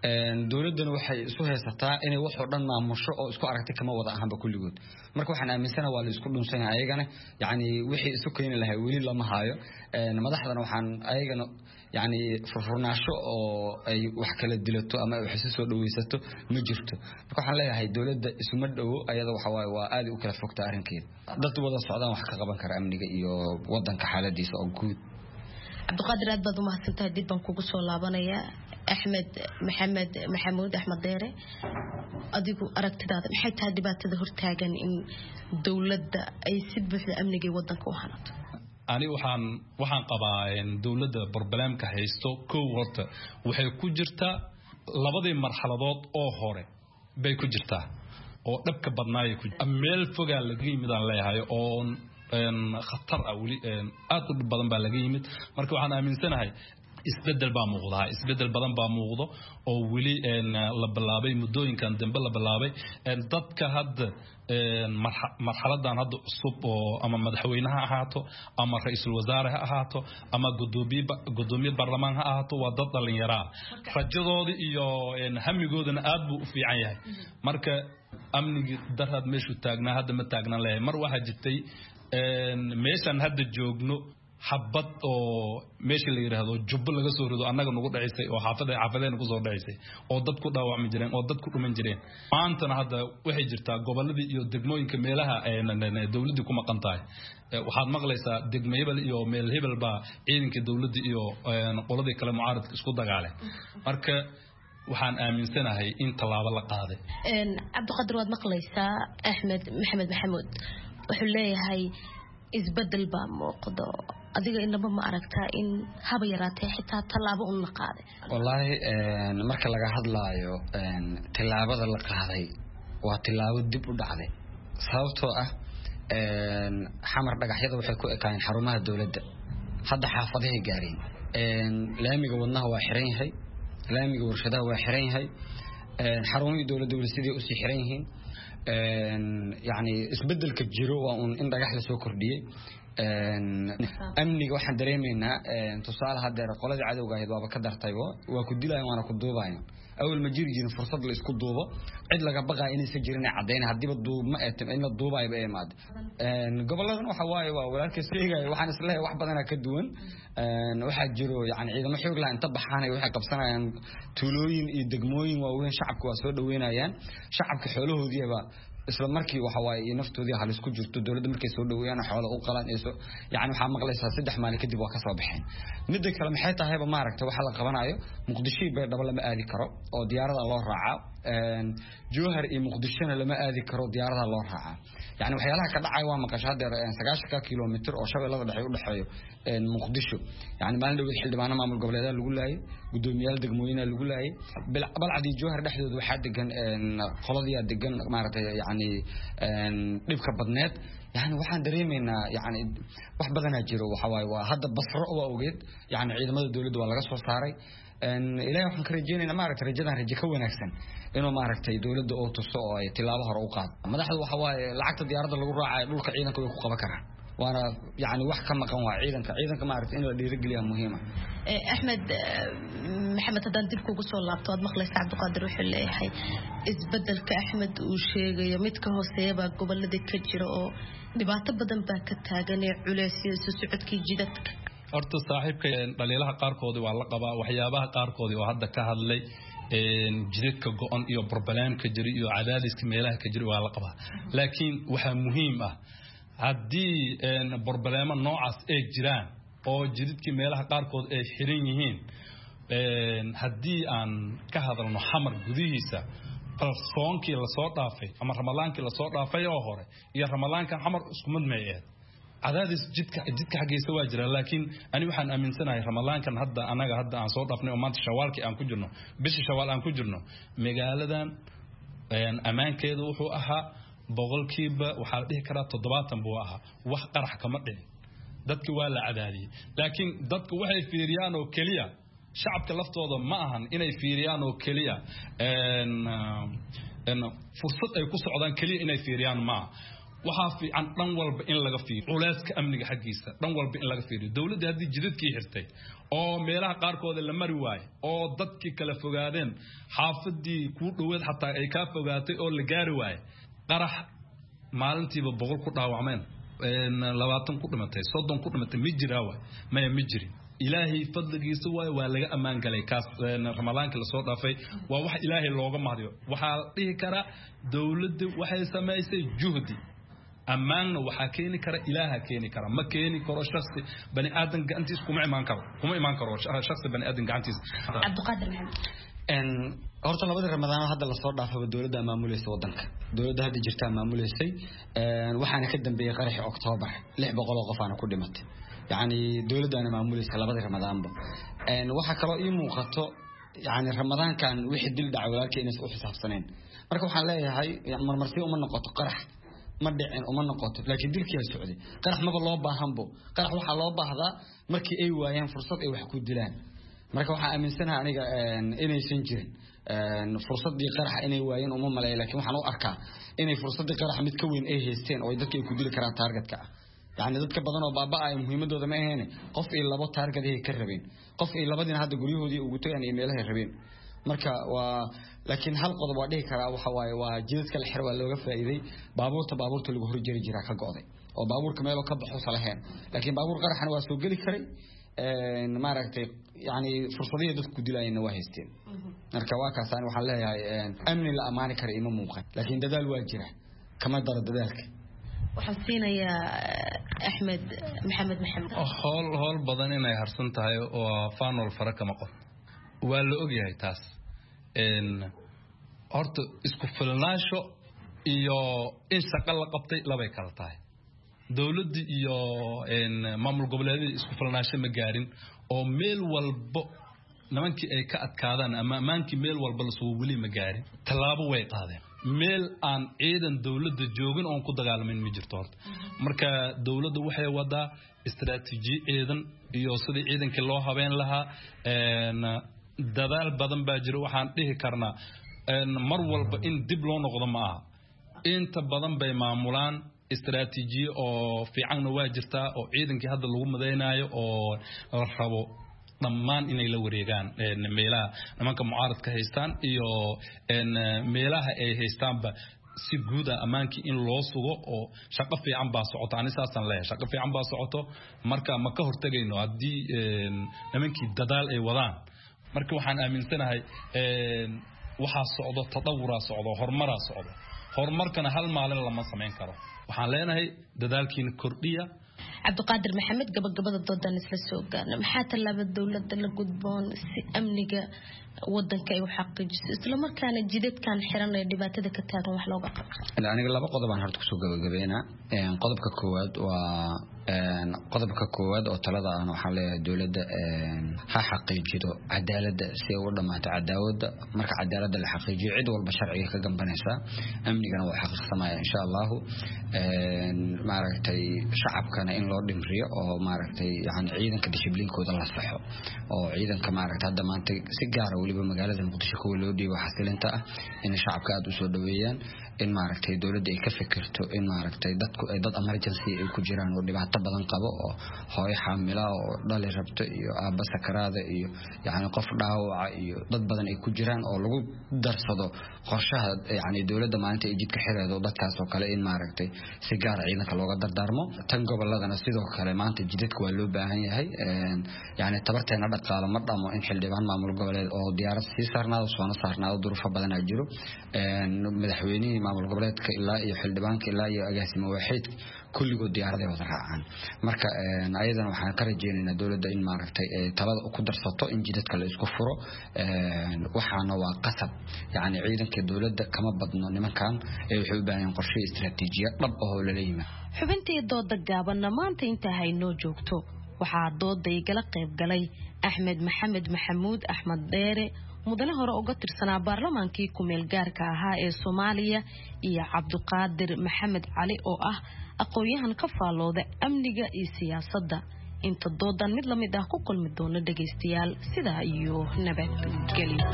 dowladdan waxay isu haysataa inay wax oo dhan maamusho oo isku aragti kama wada ahanba kulligood marka waxaan aaminsanahay waa la isku dhunsan ayagana yani wixii isu keenay lahay weli lama haayo madaxdana waxaan ayagana yani furfurnaasho oo ay wax kala dilato ama wax si soo dhaweysato ma jirto marka waxaan leeyahay dowladda isuma dhawo ayada waxa waa aad u kala fogta arrinkeeda dad wada socdaan wax ka qaban kara amniga iyo wadanka xaaladiisa oo guud Cabdiqaadir aad baad u mahadsantahay dib baan kugu soo laabanaya Axmed Maxamuud Axmed Deere adigu aragtidaada maxay tahay dhibaatada hortaagan in dowladda ay si buuxda amniga wadanka u hanato ani waxaan qabaa dowladda barnaamijka haysto koow horta waxay ku jirtaa labadii marxaladood oo hore bay ku jirtaa oo dhabka badnaay ku meel foga laga yimid aan leeyahay oo khatar ah wali aad u badan baa laga yimid marka waxaan aaminsanahay isbedel badan baa muuqdo oo wali la bilaabay muddooyinkan dambe la bilaabay dadka hadda marxaladan hadda cusub oo ama madaxweynaha ahaato ama ra'iisul wasaare ha ahaato ama gudoomiye baarlamaan ha ahaato waa dad dhalinyaro rajadooda iyo hamigoodana aad buu u fiican yahay marka amniga darad meeshu taagnaa hadda ma taagnan leeyahay mar waxa jirtay meeshan hadda joogno habad oo meesha la yiraahdo jubbo laga soo rido annaga nagu dhacisay oo xaafadeen ku soo dhacisay oo dad ku dhaawacmi jireen oo dad ku dhuman jireen maantana hadda waxay jirtaa goboladii iyo degmooyinka meelaha dawladdu ku maqan tahay waxaad maqlaysaa degmo hebel iyo meel hebel baa ciidanka dawladda iyo qoladii kale mucaaradka isku dagaaleen marka waxaan aaminsanahay in talaabo la qaaday Cabdiqaadir waad maqlaysaa Axmed Maxamuud wuxuu leeyahay isbedel baa muuqdo adiga inaba ma aragtaa in haba yaraatee xitaa talaabo la qaaday wallahi marka laga hadlaayo talaabada la qaaday waa talaabo dib u dhacday sababtoo ah xamar dhagaxyada waxay ku ekaayeen xarumaha dawladda hadda xaafadaha gaareen laamiga wadnaha waa xiran yahay laamiga warshadaha waa xiran yahay xarumihii dawladda wali sidii u sii xiran yihiin يعني isbedel ka jiro waa in dhagax la soo kordhiyay amniga waxaan dareemeynaa tusaale hadeer qoladii cadawga ahayd waaba ka dartay waa ku dilayaan waana ku duubayaan awal ma jiri jirin fursad la isku duubo cid laga baqaa inaysan jirin cadeyn hadiiba duubma eetim in la duubayba ee maad goboladan waxa waaye waa walaalkay sheegay waxaan isleeyahay wax badan ka duwan waxa jiro yani ciidamo xoog la inta baxaan waxay qabsanayaan tuulooyin iyo degmooyin waaweyn shacabku waa soo dhaweynayaan shacabka xoolahoodiiba isla markii waxa waaye naftoodii hal isku jirto dawladda markay soo dhaweeyaan xoolo u qalan ee soo yani waxa maqlaysaa 3 maalin kadib waa ka soo baxeen mid kale maxay tahay ba maaragtay waxa la qabanayo muqdisho bay dhab lama aadi karo oo diyaarada loo raaca jowhar iyo muqdishona lama aadi karo diyaarada loo raaca yani waxyaalaha ka dhacay waa maqasho hadeer 90 kilomitir oo shabeellada dhexe u dhaxeeyo muqdisho yani maalin dhow xildhibaano maamul goboleedyada lagu laayay gudoomiyaal degmooyinka lagu laayay balcadii jowhar dhexdooda waxa degan qoladii degan maaragtay yani dhibka badneed يعني waxaan dareemeynaa yani wax badan jiro waxa waaye waa hadda basro oo ogeed yani ciidamada dawladda waa laga soo saaray ilaahay waxaan ka rajeynaynaa maaragtay rajadan rajo ka wanaagsan inuu maaragtay dawladda oo tuso oo ay tilaabo hore u qaado madaxdu waxa waaye lacagta diyaaradda lagu raacay dhulka ciidanka way ku qaban karaan waana yani wax ka maqan waa ciidanka maaragtay in la dhiirigeliyo muhiim ah Axmed Maxamed hadan dib kugu soo laabto ad maqlaysaa Cabdiqaadir wuxuu leeyahay isbedelka Axmed uu sheegayo mid ka hooseeya gobolada ka jira oo dhibaato badan baa ka taagan culeysyo socodkii jidadka horta saaxiibka dhaliilaha qaarkood waa la qabaa waxyaabaha qaarkood oo hadda ka hadlay jidadka go'an iyo barnaamijka jira iyo cadaadiska meelaha ka jira waa la qabaa laakiin waxa muhiim ah haddii barnaamij noocaas ay jiraan oo jidadkii meelaha qaarkood ay xiran yihiin haddii aan ka hadalno xamar gudihiisa soonkii la soo dhaafay ama ramadaankii la soo dhaafay oo hore iyo ramadaankan xamar isku mid ma yahay cadaadis jidka xageesa waa jira laakiin ani waxaan aaminsanahay ramadaankan hadda anaga hadda aan soo dhaafnay oo maanta shawaalkii aan ku jirno bishii shawaal aan ku jirno magaaladan amaankeedu wuxuu ahaa boqolkiiba waxa la dhihi karaa 70 buu ahaa wax qarax kama dhicin dadku waa la cadaadiyay laakiin dadku waxay fiiriyaan oo kaliya shacabka laftooda ma ahan inay fiiriyaan oo kaliya fursad ay ku socdaan kaliya inay fiiriyaan ma waxaa fiican dhan walba in laga fiiriyo culeyska amniga xaggiisa dhan walba in laga fiiriyo dawladda haddii jidadkii xirtay oo meelaha qaarkood la mari waayo oo dadkii kala fogaadeen xaafadii ku dhaweed xataa ay ka fogaatay oo la gaari waayo qarax maalintiiba 100 ku dhaawacmeen 20 ku dhimatay 30 ku dhimatay ma jiraa waay ma jirin ilaahay fadligiisa waa laga amaan galay kaas ramadaanka la soo dhaafay waa wax ilaahay looga mahdiyo waxa dhihi kara dawladdu waxay sameysay juhdi amaanna waxa keeni kara ilaaha keeni kara ma keeni karo shakhsi bani aadan gacantiis kuma imaan karo shakhsi bani aadan gacantiis Cabduqaadir Maxamed horta labada ramadaan hadda la soo dhaafay dawladda maamulaysa wadanka dawladda hadda jirta maamuleysay waxaana ka dambeeyay qaraxii Oktoobar 600 qof aan ku dhimatay يعني دولة أنا معمولة سلبات رمضان با waxa kale oo muuqato yani Ramadan kan wixii dil dacwalka inay soo xisaabsaneen marka waxaan leeyahay marmarsi uma noqoto qarax ma dhicin uma noqoto laakiin dilkii ay socday qarax ma loo baahanbo qarax waxa loo baahdaa markii ay waayeen fursad ay wax ku dilaan marka waxa aaminsanahay aniga inaysan jirin fursadii qarax inay waayeen uma maleeyay laakiin waxaan u arkaa inay fursadii qarax mid ka weyn ay haysteen oo dadka ay ku dili karaan targetka يعني dadka badan oo baaba ay muhiimadooda ma ahayn qof ay labo target ay ka rabeen qof ay labadina hadda guryahoodii ugu tagay emailada rabeen marka waa laakiin hal qodob waa dhihi kara waxa waaye waa jidadka la xir waa looga faa'iiday baabuurta lagu horjeeri jiraa ka go'day oo baabuurka meel ka baxo salahayn laakiin baabuur qaraxna waa soo gali karay maaragtay yani fursadii dadku dilayna waa haysteen marka waa kaasaan waxaan leeyahay amni la amaani kara ima muuqan laakiin dadaal waa jira kama daro dadaalka waxaan siinayaa Axmed Maxamed hol badan inay harsan tahay oo faanol faraka ma qof waa la ogyahay taas horta isku filnaansho iyo in shaqo la qabtay labay kala tahay dawladda iyo maamul goboleedyada isku filnaansho ma gaarin oo meel walba nimankii ay ka adkaadaan ama amaankii meel walba la soo wali ma gaarin talaabo way qaadeen meel aan ciidan dawladda joogin oo ku dagaalamayn ma jirto horta marka dawladda waxay wadaa istiraatiiji ciidan iyo sidii ciidanka loo habeen lahaa dadaal badan baa jira waxaan dhihi karnaa mar walba in dib loo noqdo ma aha inta badan bay maamulaan istiraatiiji oo fiican waa jirtaa oo ciidankii hadda lagu madeynayo oo la rabo dhammaan inay la wareegaan meelaha nimanka mucaaradka haystaan iyo meelaha ay haystaanba si guud ah amaankii in loo sugo oo shaqo fiican baa socoto ani saasan leeyahay shaqo fiican baa socoto marka ma ka hortagayno haddii nimankii dadaal ay wadaan marka waxaan aaminsanahay waxaa socdo tadawuraa socdo horumarkana hal maalin lama samayn karo waxaan leenahay dadaalkiina kordhiya Cabduqaadir Maxamed gabagabada doodan isla soo gaarna maxaa talaaba dawladda la gudboon si amniga wadanka ay u xaqiijiso isla markaana jidadkan xiran ee dhibaatada ka taagan wax looga qabto aniga laba qodob aan horta ku soo gabagabeynaa qodobka koowaad oo talada aan waxaan leeyahay dawladda ha xaqiijido cadaaladda si ay u dhamaato cadaawadda marka cadaaladda la xaqiijiyo cid walba sharciga ka gambanaysa amnigana waa xaqiiqsamaya insha Allah maaragtay shacabkana in loo dhimriyo oo maaragtay yani ciidanka disciplinkooda la saxo oo ciidanka maaragtay hadda maanta si gaar ah waliba magaalada Muqdisho kuwa loo dhiibo xasilinta ah in shacabka aad u soo dhaweeyaan in maaragtay dawladda ay ka fikirto in maaragtay dadku ay dad emergency ay ku jiraan oo dhibaato badan qabo oo hooyo xaamila oo dhali rabto iyo aabba sakaraada iyo yani qof dhaawaca iyo dad badan ay ku jiraan oo lagu darsado qorshaha yani dawladda maanta ay jidka xireedo dadkaas oo kale in maaragtay si gaar ah ciidanka looga dardaarmo tan goboladana sidoo kale maanta jidadka waa loo baahan yahay yani tabarteena dhaqaale ma dhamo in xildhibaan maamul goboleed oo diyaarad sii saarnaado soona saarnaado duruufo badan ay jiro madaxweynaha maamul goboleedka ilaa iyo xildhibaanka ilaa iyo agaasimo waaxid kulligood diyaarada wada raacaan marka ayadana waxaan ka rajeynaynaa dawladda in maaragtay talada ku darsato in jidadka la isku furo waxaana waa qasab yani ciidanka dawladda kama badno nimankan waxay u baahan qorshe istiraatiijiyad dhab ah oo la leeyahay xubintii dooda gaabanna maanta inta haynoo joogto waxaa dooda igala qayb galay Axmed Maxamed Maxamuud Axmed Dheere mudane hore uga tirsanaa baarlamaankii ku meel gaarka ahaa ee Soomaaliya iyo Cabduqaadir Maxamed Cali oo ah aqoonyahan ka faalooda amniga iyo siyaasadda inta doodan mid la mid ah ku kulmi doona dhageystayaal sida iyo nabadgelyo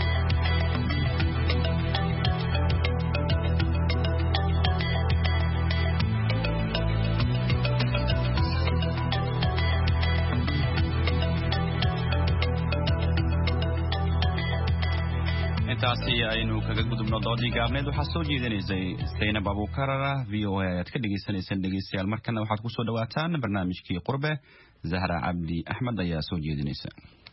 intaasi aynu kaga gudubno doodii gaabneed waxaa soo jeedinaysay Zainab Abuukar VOA ayaad ka dhagaysanaysaan dhegeystayaal markana waxaad ku soo dhawaataan barnaamijkii Qurbe Zahra Cabdi Axmed ayaa soo jeedinaysa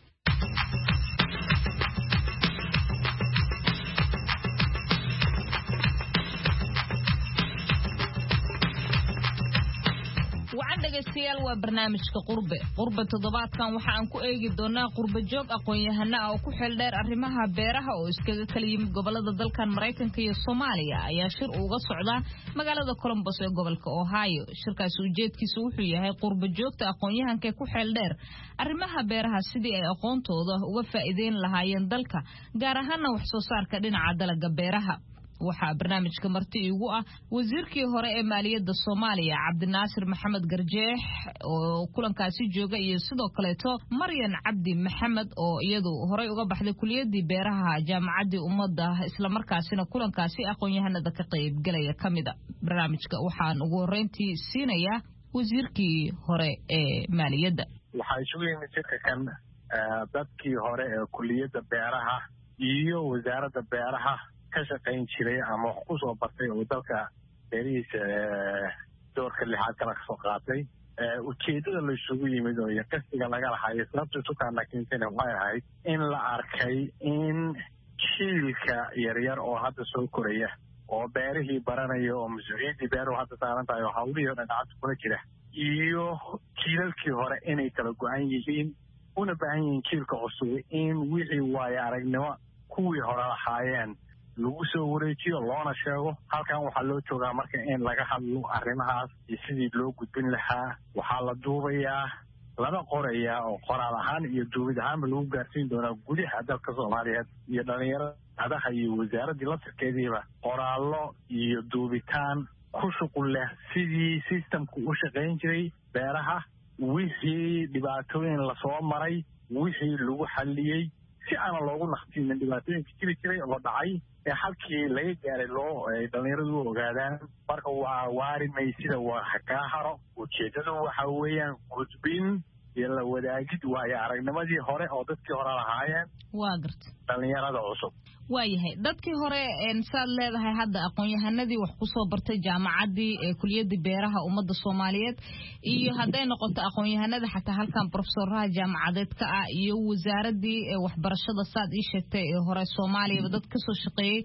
dhegeystayaal waa barnaamijka qurbe toddobaadkan waxa aan ku eegi doonaa qurbe joog aqoon-yahano ah oo ku xeel dheer arrimaha beeraha oo iskaga kala yimid gobolada dalkan Mareykanka iyo Soomaaliya ayaa shir uga socda magaalada Columbus ee gobolka Ohio shirkaas ujeedkiisu wuxuu yahay qurbe joogta aqoon-yahanka ku xeel dheer arrimaha beeraha sidii ay aqoontooda uga faa'iideyn lahaayeen dalka gaar ahaan wax soo saarka dhinaca dalagga beeraha waxaa barnaamijka marti igu ah wasiirkii hore ee maaliyadda Soomaaliya Cabdinaasir Maxamed Garjeex oo kulankaasi jooga iyo sidoo kaleeto Maryan Cabdi Maxamed oo iyadu hore uga baxday kuliyadii beeraha jaamacadda ummadda isla markaasina kulankaasi aqoon-yahanada ka qayb galaya kamida barnaamijka waxaan ugu horeyntii siinayaa wasiirkii hore ee maaliyadda waxaa isugu yimid shirka kan dadkii hore ee kuliyadda beeraha iyo wasaaradda beeraha ka shaqayn jiray ama wax ku soo bartay oo dalka beerihiisa doorka lixaad kala soo qaatay ujeedada la isugu yimid oo qasiga laga lahayo sababta sukaana keentayna waxay ahayd in la arkay in jiilka yaryar oo hadda soo koraya oo beerihii baranaya oo mas-uuliyiintii beeruhu hadda saaran tahay oo hawlihii oo dhan gacanta kula jira iyo jiilalkii hore inay kala go-an yihiin una baahan yihiin jiilka cusub in wixii waayo aragnimo kuwii hore lahaayeen lagu soo wareejiyo loona sheego halkan waxaa loo joogaa marka in laga hadlo arrimahaas iyo sidii loo gudbin lahaa waxaa la duubayaa lana qorayaa oo qoraal ahaan iyo duubid ahaanba lagu gaarsiin doonaa gudaha dalka Soomaaliyeed iyo dhalinyarada iyo wasaaraddii laftirkeediiba qoraallo iyo duubitaan ku shuqul leh sidii systemku u shaqayn jiray beeraha wixii dhibaatooyin lasoo maray wixii lagu xalliyey si aan loogu naqtinin dhibaatooyinka jiri jiray oo dhacay ee halkii laga gaaray loo dhalinyaradu u ogaadaan marka waa waarimay sida waa ka haro ujeedadu waxa weeyaan gudbin iyo la wadaagid waayo aragnimadii hore oo dadkii hore lahaayeen waa gartay dhalinyarada cusub waayahay dadkii hore saad leedahay hadda aqoon-yahanadii wax ku soo bartay jaamacaddii ee kuliyadda beeraha ummadda Soomaaliyeed iyo hadday noqoto aqoon-yahanada xataa halkan professoraha jaamacadeed ka ah iyo wasaaraddii waxbarashada saad ii sheegtay ee hore Soomaaliya dad ka soo shaqeeyay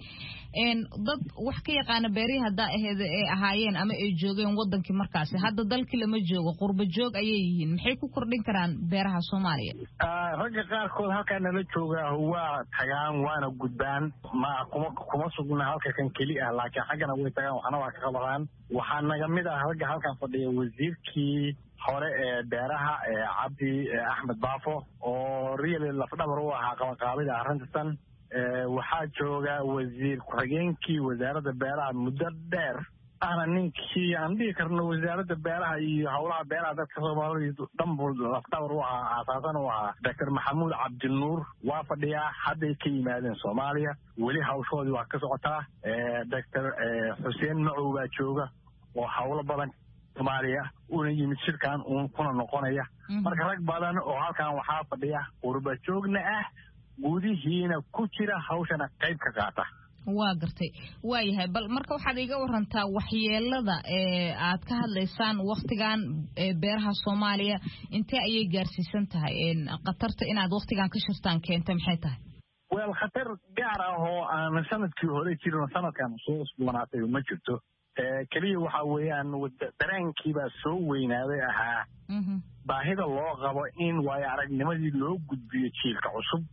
dad wax ka yaqaan beerihi hadda ay ahaayeen ama ay joogeen wadankii markaas hadda dalkii lama joogo qurba joog ayay yihiin maxay ku kordhin karaan beeraha Soomaaliya ragga qaarkood halkan la jooga waa tagaan waana gudbaan ma kuma sugna halka kan keli ah laakiin xaggana way tagaan waxna waa ka qabaan waxaa naga mid ah ragga halkan fadhiya wasiirkii hore ee beeraha Cabdi Axmed Baafo oo really lafdhabar u ahaa qabanqaabida arrintan waxaa jooga wasiir ku-xigeenkii wasaaradda beeraha muddo dheer ana ninkii aan dhihi karno wasaaradda beeraha iyo howlaha beeraha dadka Soomaaliyeed dhanbul lafdhabar u ahaa aasaasan u ahaa Dr. Maxamuud Cabdinuur waa fadhiyaa hadday ka yimaadeen Soomaaliya weli hawshoodii waa ka socotaa Dr. Xuseen Macow baa jooga oo howlo badan Soomaaliya una yimid shirkan kuna noqonaya marka rag badan oo halkan waxaa fadhiya qurba joogna ah gudihiina ku jira hawshana qayb ka qaata waa gartay waayahay bal marka waxaad iga warantaa waxyeelada aad ka hadlaysaan waqtigan beeraha Soomaaliya intee ayay gaarsiisan tahay qatarta inaad waqtigan ka shirtaan keentay maxay tahay weel khatar gaar ah oo aan sanadkii hore jirin sanadkan soo usbuunaatay ma jirto kaliya waxa weeyaan dareenkii baa soo weynaaday ahaa baahida loo qabo in waayo aragnimadii loo gudbiyo jiilka cusub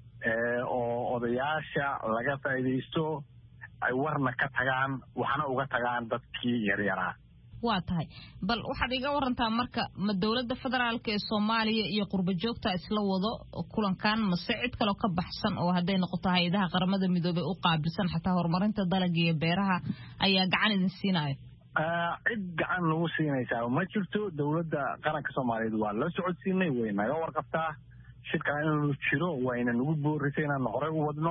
oo odayaasha laga faa'iideysto ay warna ka tagaan waxna uga tagaan dadkii yaryaraa waa tahay bal waxaad iga warantaa marka ma dawladda federaalka ee Soomaaliya iyo qurba joogta isla wado kulankan ma cid kale ka baxsan oo haday noqoto hay'adaha qaramada midoobay u qaabilsan xataa horumarinta dalagga iyo beeraha ayaa gacan idin siinaya cid gacan lagu siinaysaa ma jirto dawladda qaranka Soomaaliyeed waa la socodsiinay way naga warqabtaa shirkan inuu jiro wayna nagu boorisay inaan hore u wadno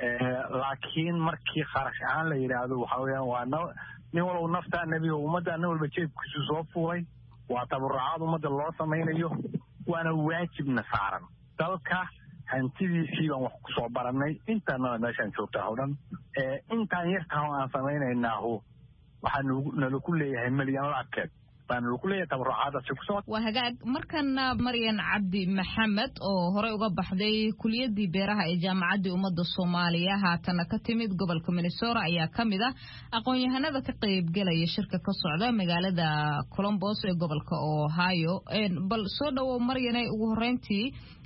laakiin markii kharash ahaan la yiraahdo waxa weeyaan waa nin walba nafta nabiga ummadda nin walba jeebkiisu soo fuulay waa tabarucaad ummadda loo samaynayo waana waajibna saaran dalka hantidiisii baan wax kusoo baranay intaanada meeshaan joogtaa oo dhan intaan yartaan aan samaynaynaahu waxaa nala ku leeyahay milyan lacagkeed baan lagu leeyahay tabarucaadaasi kusoo waa hagaag markana Maryan Cabdi Maxamed oo horey uga baxday kuliyadii beeraha ee jaamacadda ummadda Soomaaliya haatana ka timid gobolka Minnesota ayaa kamid ah aqoon-yahanada ka qayb galaya shirka ka socda magaalada Columbus ee gobolka Ohio bal soo dhawow Maryan ay ugu horeyntii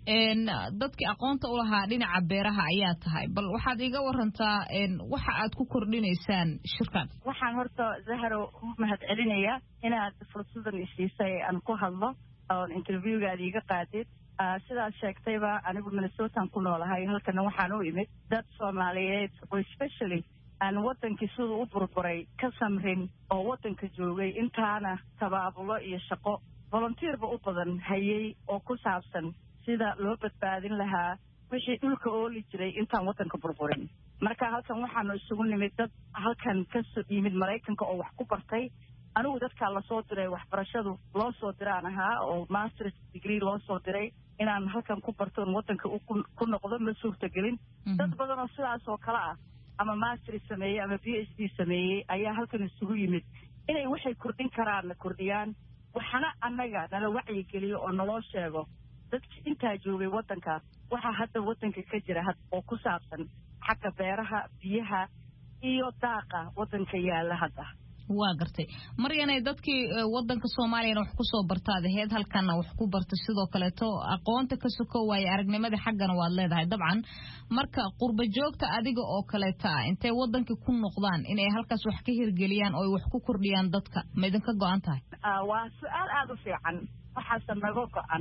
dadkii aqoonta u lahaa dhinaca beeraha ayaa tahay bal waxaad iga warantaa waxa aad ku kordhinaysaan shirkan waxaan horta Zahro mahad celinayaa inaad fursadan isiisay aan ku hadlo oo interviewgaada iga qaadid sidaad sheegtayba anigu Minnesota ku noolahay halkan waxaan u imid dad Soomaaliyeed oo especially aan wadankii sidoo u burburay ka samrin oo wadanka joogay intaana tabaabulo iyo shaqo volunteer ba u badan hayay oo ku saabsan sida loo badbaadin lahaa wixii dhulka ooli jiray intaan wadanka burburin marka halkan waxaanu isugu nimid dad halkan ka soo yimid Mareykanka oo wax ku bartay anigu dadka la soo diray waxbarashadu loo soo diraan ahaa oo master's degree loo soo diray inaan halkan ku barto wadanka ku noqdo ma suurtagelin dad badan oo sidaas oo kala ah ama master's sameeyay ama PhD sameeyay ayaa halkan isugu yimid inay waxay kordhin karaan kordhiyaan waxana annaga nala wacyi geliyo oo naloo sheego dadka inta joogay wadankaas waxa hadda wadanka ka jira oo ku saabsan xagga beeraha biyaha iyo daaqa wadanka yaala hadda waa gartay Maryanay dadkii wadanka Soomaaliya wax ku soo bartaade heed halkan wax ku bartay sidoo kale to aqoonta ka soo way aragnimada xaggana waad leedahay dabcan marka qurba joogta adiga oo kale taa intay wadanka ku noqdaan inay halkaas wax ka hirgeliyaan oo wax ku kordhiyaan dadka ma idin ka go'an tahay waa su'aal aad u fiican waxa naga go'an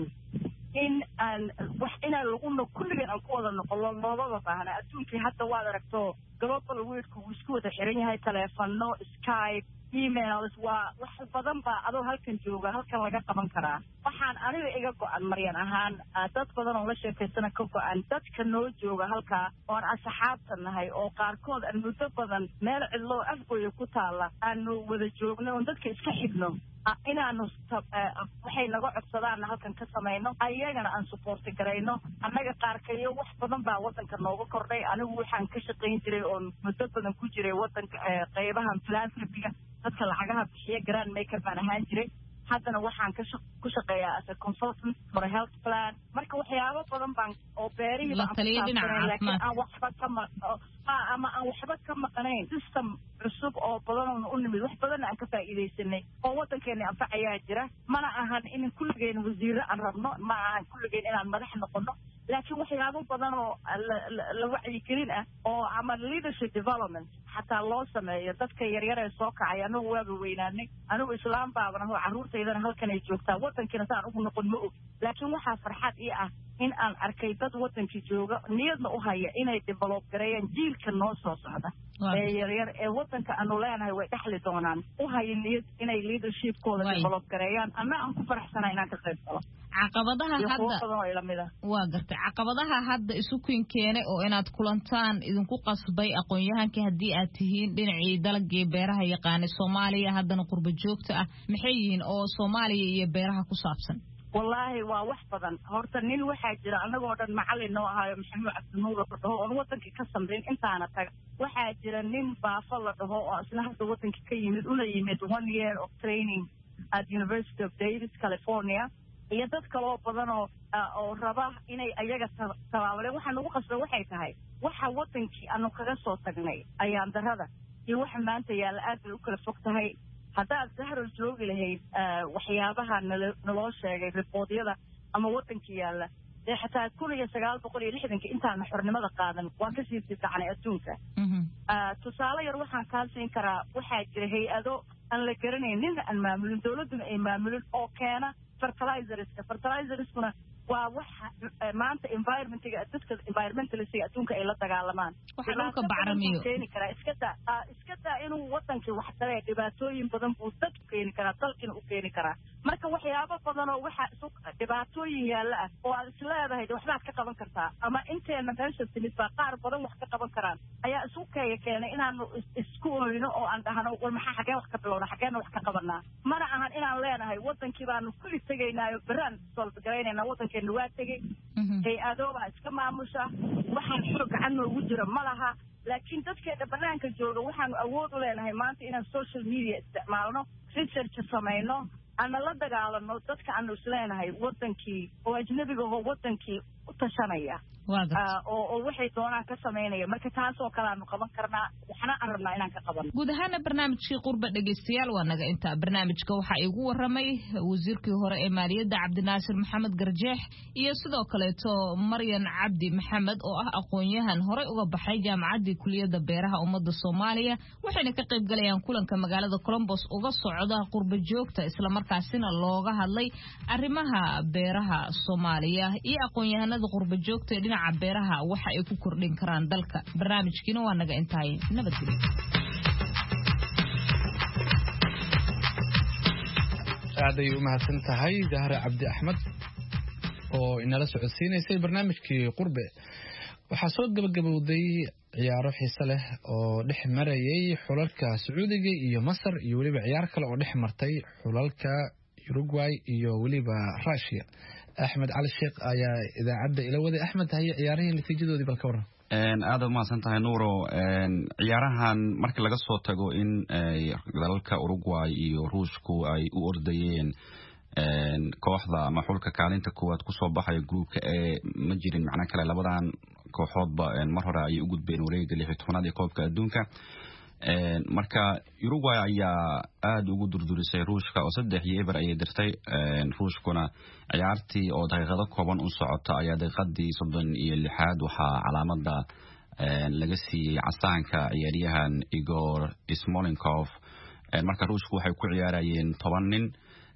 in ina lagu kulligan aan ku wada noqono loobaba baahna adduunkii hadda waad aragto global weedku wuu isku wada xiran yahay telefono Skype emails waa wax badan baa adoo halkan jooga halkan laga qaban karaa waxaan aniga iga go'an Maryan ahaan dad badan oo la sheekaysana ka go'an dadka noo jooga halka oo asxaabta nahay oo qaarkood aan muddo badan meel cidlo afgooyo ku taala aanu wada joogno oo dadka iska xidhno inaanu waxay naga codsadaan halkan ka sameeyno ayagana aan support gareyno annaga qaarkayo wax badan baa wadanka nooga kordhay anigu waxaan ka shaqeyn jiray oo muddo badan ku jiray wadanka qaybaha philanthropy-ga dadka lacagaha bixiya grant maker baan ahaan jiray haddana waxaan ku shaqeeyaa as a consultant for a health plan marka waxyaabo badan baan oo beerihii laakiin aan waxba ka maqanayn system cusub oo badan oo u nimid wax badan aan ka faa'iideysanay oo wadankeena anfacayaa jira mana ahan in kulligeen wasiiro aan rabno ma ahan kulligeen inaan madax noqono laakiin waxyaabo badan oo la wacyi gelin ah oo ama leadership development xataa loo sameeyo dadka yaryar ee soo kacay anagu waaba weynaanay anigu islaam baabana oo caruurtaydana halkan ay joogtaa wadankiina saan ugu noqon ma og laakiin waxaa farxad ii ah in aan arkay dad wadankii jooga niyadna u haya inay develop gareeyaan jiilka noo soo socda ee yaryar ee wadanka aanu leenahay way dhaxli doonaan u haya niyad inay leadershipkooda develop gareeyaan ama aan ku faraxsanahay inaan ka qayb galo caqabadaha hadda waa gartay caqabadaha hadda isu keenay oo inaad kulantaan idinku qasbay aqoon-yahanka haddii aad tihiin dhinacii dalagii beeraha yaqaanay Soomaaliya haddana qurba joogta ah maxay yihiin oo Soomaaliya iyo beeraha ku saabsan wallahi waa wax badan horta nin waxaa jira anagoo dhan macallin noo ahaayo Maxamed Cabdinuur oo dhaho oo wadankii ka samrin intaana tag waxaa jira nin baafo la dhaho oo isla hadda wadankii ka yimid una yimid 1 year of training at University of Davis California iyo dad kale oo badan oo raba inay ayaga tabaabuleen waxaan ugu qasbay waxay tahay waxa wadankii aanu kaga soo tagnay ayaan darada iyo waxa maanta yaala aad bay u kala fog tahay haddaad Zahro joogi lahayd waxyaabaha naloo sheegay riboodyada ama wadankii yaala ee xataa 1960 intaan xornimada qaadan waa ka sii dibdacnay adduunka tusaale yar waxaan kaa siin karaa waxaa jira hay-ado aan la garanaynin aan maamulin dowladuna ay maamulin oo keena fertilizerskuna waa waxa maanta environmentiga dadka environmentalist adduunka ay la dagaalamaan waxa dhulka bacrimiyo keeni kara iska daa inuu wadankii wax taray dhibaatooyin badan buu dad keeni karaa dalkina u keeni karaa marka waxyaabo badan oo waxa dhibaatooyin yaala ah oo aad isleedahay waxbaad ka qaban kartaa ama inteena meesha timid baa qaar badan wax ka qaban karaan ayaa isu keenay inaanu isku oyno oo aan dhahno war maxaa xageen wax ka bilowna xageena wax ka qabanaa mana ahan inaan leenahay wadankii baanu kulli tegaynaayo beraan solbgaraynayna wadankeena waa tegey hay-adooba iska maamusha waxaan xoog gacan noogu jira ma laha laakiin dadkeena banaanka jooga waxaanu awood u leenahay maanta inaan social media isticmaalno research samayno ana la dagaalano dadka aanu isleenahay wadankii oo ajnabiga oo wadankii u tashanaya oo waxay doonaan ka sameynaya marka taas oo kale aanu qaban karnaa waxna aan rabnaa inaan ka qabanno guud ahaana barnaamijkii qurba dhegaystayaal waa naga intaa barnaamijka waxaa igu waramay wasiirkii hore ee maaliyadda cabdinaasir maxamed garjeex iyo sidoo kaleeto maryan cabdi maxamed oo ah aqoon-yahan horey uga baxay jaamacaddii kuliyadda beeraha ummadda soomaaliya waxayna ka qayb galayaan kulanka magaalada colombos uga socda qurba joogta islamarkaasina looga hadlay arrimaha beeraha soomaaliya iyo aqoon-yahanada qurba joogta ee dhinaca beeraha waxa ay ku kordhin karaan dalka barnaamijkiina waa naga intaay nabadgelyo aad ay u mahadsan tahay Zahra Cabdi Axmed oo inala socodsiinaysay barnaamijkii qurbe waxaa soo gabagabowday ciyaaro xiiso leh oo dhex marayay xulalka Sacuudiga iyo Masar iyo waliba ciyaar kale oo dhex martay xulalka Uruguay iyo waliba Russia Ahmed Ali Sheikh ayaa idaacada ila waday Ahmed hay ciyaarihii natiijadoodii bal ka waran aad u mahadsan tahay Nuuro ciyaarahan markii laga soo tago in dalalka Uruguay iyo Ruushku ay u ordayeen kooxda ama xulka kaalinta koowaad ku soo baxay groupka ee ma jirin macna kale labadan kooxoodba mar hore ay u gudbeen wareegga 16aad ee koobka adduunka marka Uruguay ayaa aad ugu durdurisay Ruushka oo 3-0 ay dirtay Ruushkuna ciyaartii oo daqiiqado kooban u socota ayaa daqiiqadii 36aad waxa calaamada laga siiyay casaanka ciyaaryahan Igor Smolinkov marka Ruushku waxay ku ciyaarayeen 10 nin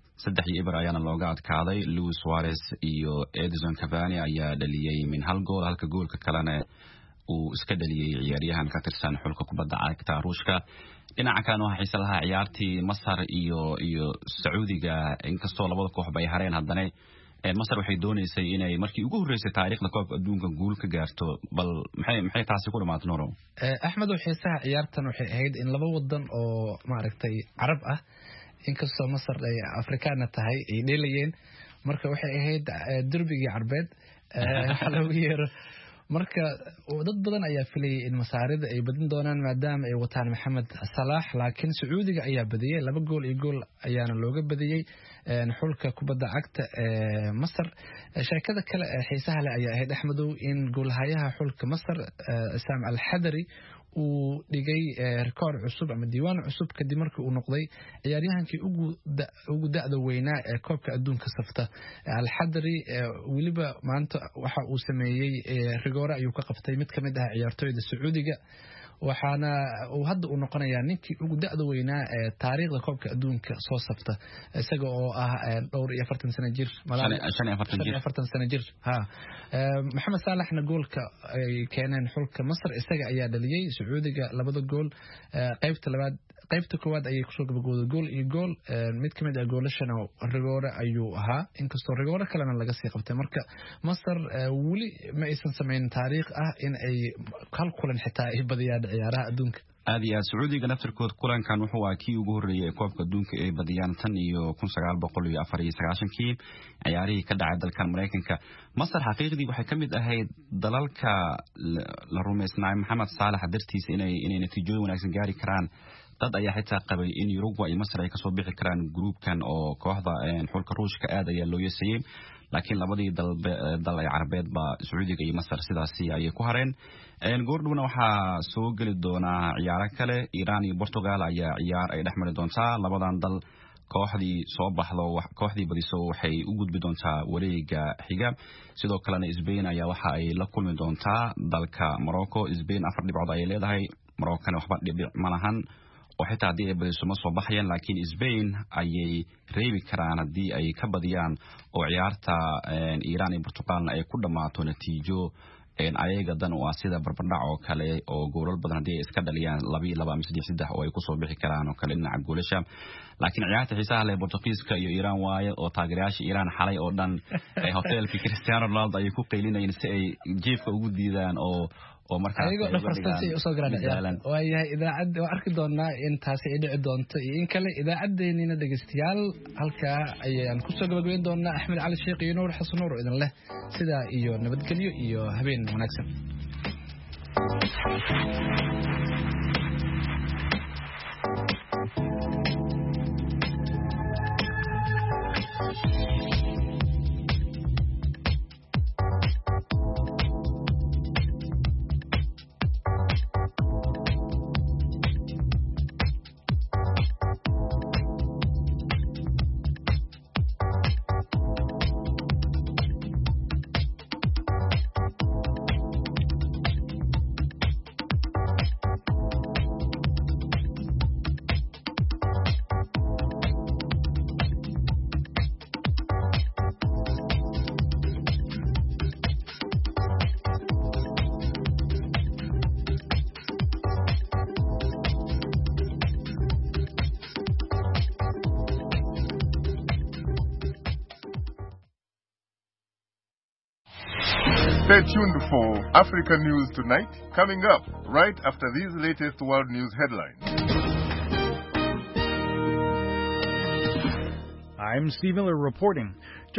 3-0 ayaana looga adkaaday Luis Suarez iyo Edison Cavani ayaa dhaliyay min hal gool halka goolka kalena uu iska dhaliyay ciyaaryahan ka tirsan xulka kubadda cagta Ruushka dhinaca kan waxa xiiso lahaa ciyaartii Masar iyo Sacuudiga inkastoo labada koox bay hareen haddana Masar waxay doonaysay inay markii ugu horeysay taariikhda koobka adduunka guul ka gaarto bal maxay taasi ku dhamaatay Nuuro Ahmed xiisaha ciyaartan waxay ahayd in laba wadan oo maaragtay Carab ah inkastoo Masar ay Afrikaana tahay ay dheelayeen marka waxay ahayd derbigii Carbeed waxa lagu yeero marka dad badan ayaa filayay in Masaarida ay badin doonaan maadaama ay wataan Maxamed Salah laakiin Sacuudiga ayaa badiyay 2 gool iyo gool ayaana looga badiyay xulka kubadda cagta Masar sheekada kale ee xiisaha leh ayaa ahayd Axmedow in goolhayaha xulka Masar Sam Al-Hadari uu dhigay record cusub ama diiwaan cusub kadib markii uu noqday ciyaaryahankii ugu da'da weynaa ee koobka adduunka safta Al-Hadari waliba maanta waxa uu sameeyay rigoora ayuu ka qabtay mid kamid ah ciyaartooyda Sacuudiga waxaana uu hadda u noqonayaa ninkii ugu da'da weynaa ee taariikhda koobka adduunka soo safta isaga oo ah dhowr iyo 40 sano jir 45 sano jir Maxamed Salahna goolka ay keeneen xulka Masar isaga ayaa dhaliyay Sacuudiga 2 gool qaybta koowaad ayay ku soo gabagooday gool iyo gool mid kamid ah goolashana rigoora ayuu ahaa inkastoo rigoora kalena laga sii qabtay marka Masar wali ma aysan sameyn taariikh ah in ay hal kulan xitaa ay badiyaan ciyaaraha adduunka aad iyo Sacuudiga naftirkood kulankan wuxuu ahaa kii ugu horeeyay koobka adduunka ee badiyaan tan iyo 1994 ciyaarihii ka dhacay dalka Mareykanka Masar xaqiiqdii waxay kamid ahayd dalalka la rumeysnaa Maxamed Salah dartiisa inay natiijooyin wanaagsan gaari karaan dad ayaa xitaa qabay in Uruguay iyo Masar ay ka soo bixi karaan groupkan oo kooxda xulka Ruushka aad ayaa loo yeesayay laakiin labadii dal ay Carabeed ba Sacuudiga iyo Masar sidaasi ayay ku hareen goordhowna waxaa soo gali doona ciyaaro kale Iran iyo Portugal ayaa ciyaar ay dhexmari doontaa labadan dal kooxdii soo baxdo kooxdii badiso waxay u gudbi doontaa wareegga xiga sidoo kalena Spain ayaa waxa ay la kulmi doontaa dalka Morocco Spain 4 dhibcood ay leedahay Morocco waxba dhibic ma lahan oo xitaa hadii ay badiso ma soo baxayaan laakiin Spain ayay reebi karaan hadii ay ka badiyaan oo ciyaarta Iran iyo Portugal ay ku dhamaato natiijo ayaga dan oo sida barbardhac oo kale oo goolal badan hadii ay iska dhaliyaan 2-2 ama 3-3 oo ay ku soo bixi karaan oo kale dhinaca goolasha laakiin ciyaarta xiisaha leh Portugiiska iyo Iran waaye oo taageerayaasha Iran xalay oo dhan ay hotelka Cristiano Ronaldo ay ku qeylinayeen si ay jeefka ugu diidaan oo oo markaas ayagoo dhafarsan si usoo galaan waayahay idaacadda waa arki doonaa in taasi ay dhici doonto iyo in kale idaacaddeenina dhegeystayaal halkaa ayaan kusoo gabagabeyn doonaa axmed cali sheekh iyo nuur xasan nuur oo idin leh sidaa iyo nabadgelyo iyo habeen wanaagsan. Stay tuned for Africa News Tonight, coming up right after these latest world news headlines. I'm Steve Miller reporting.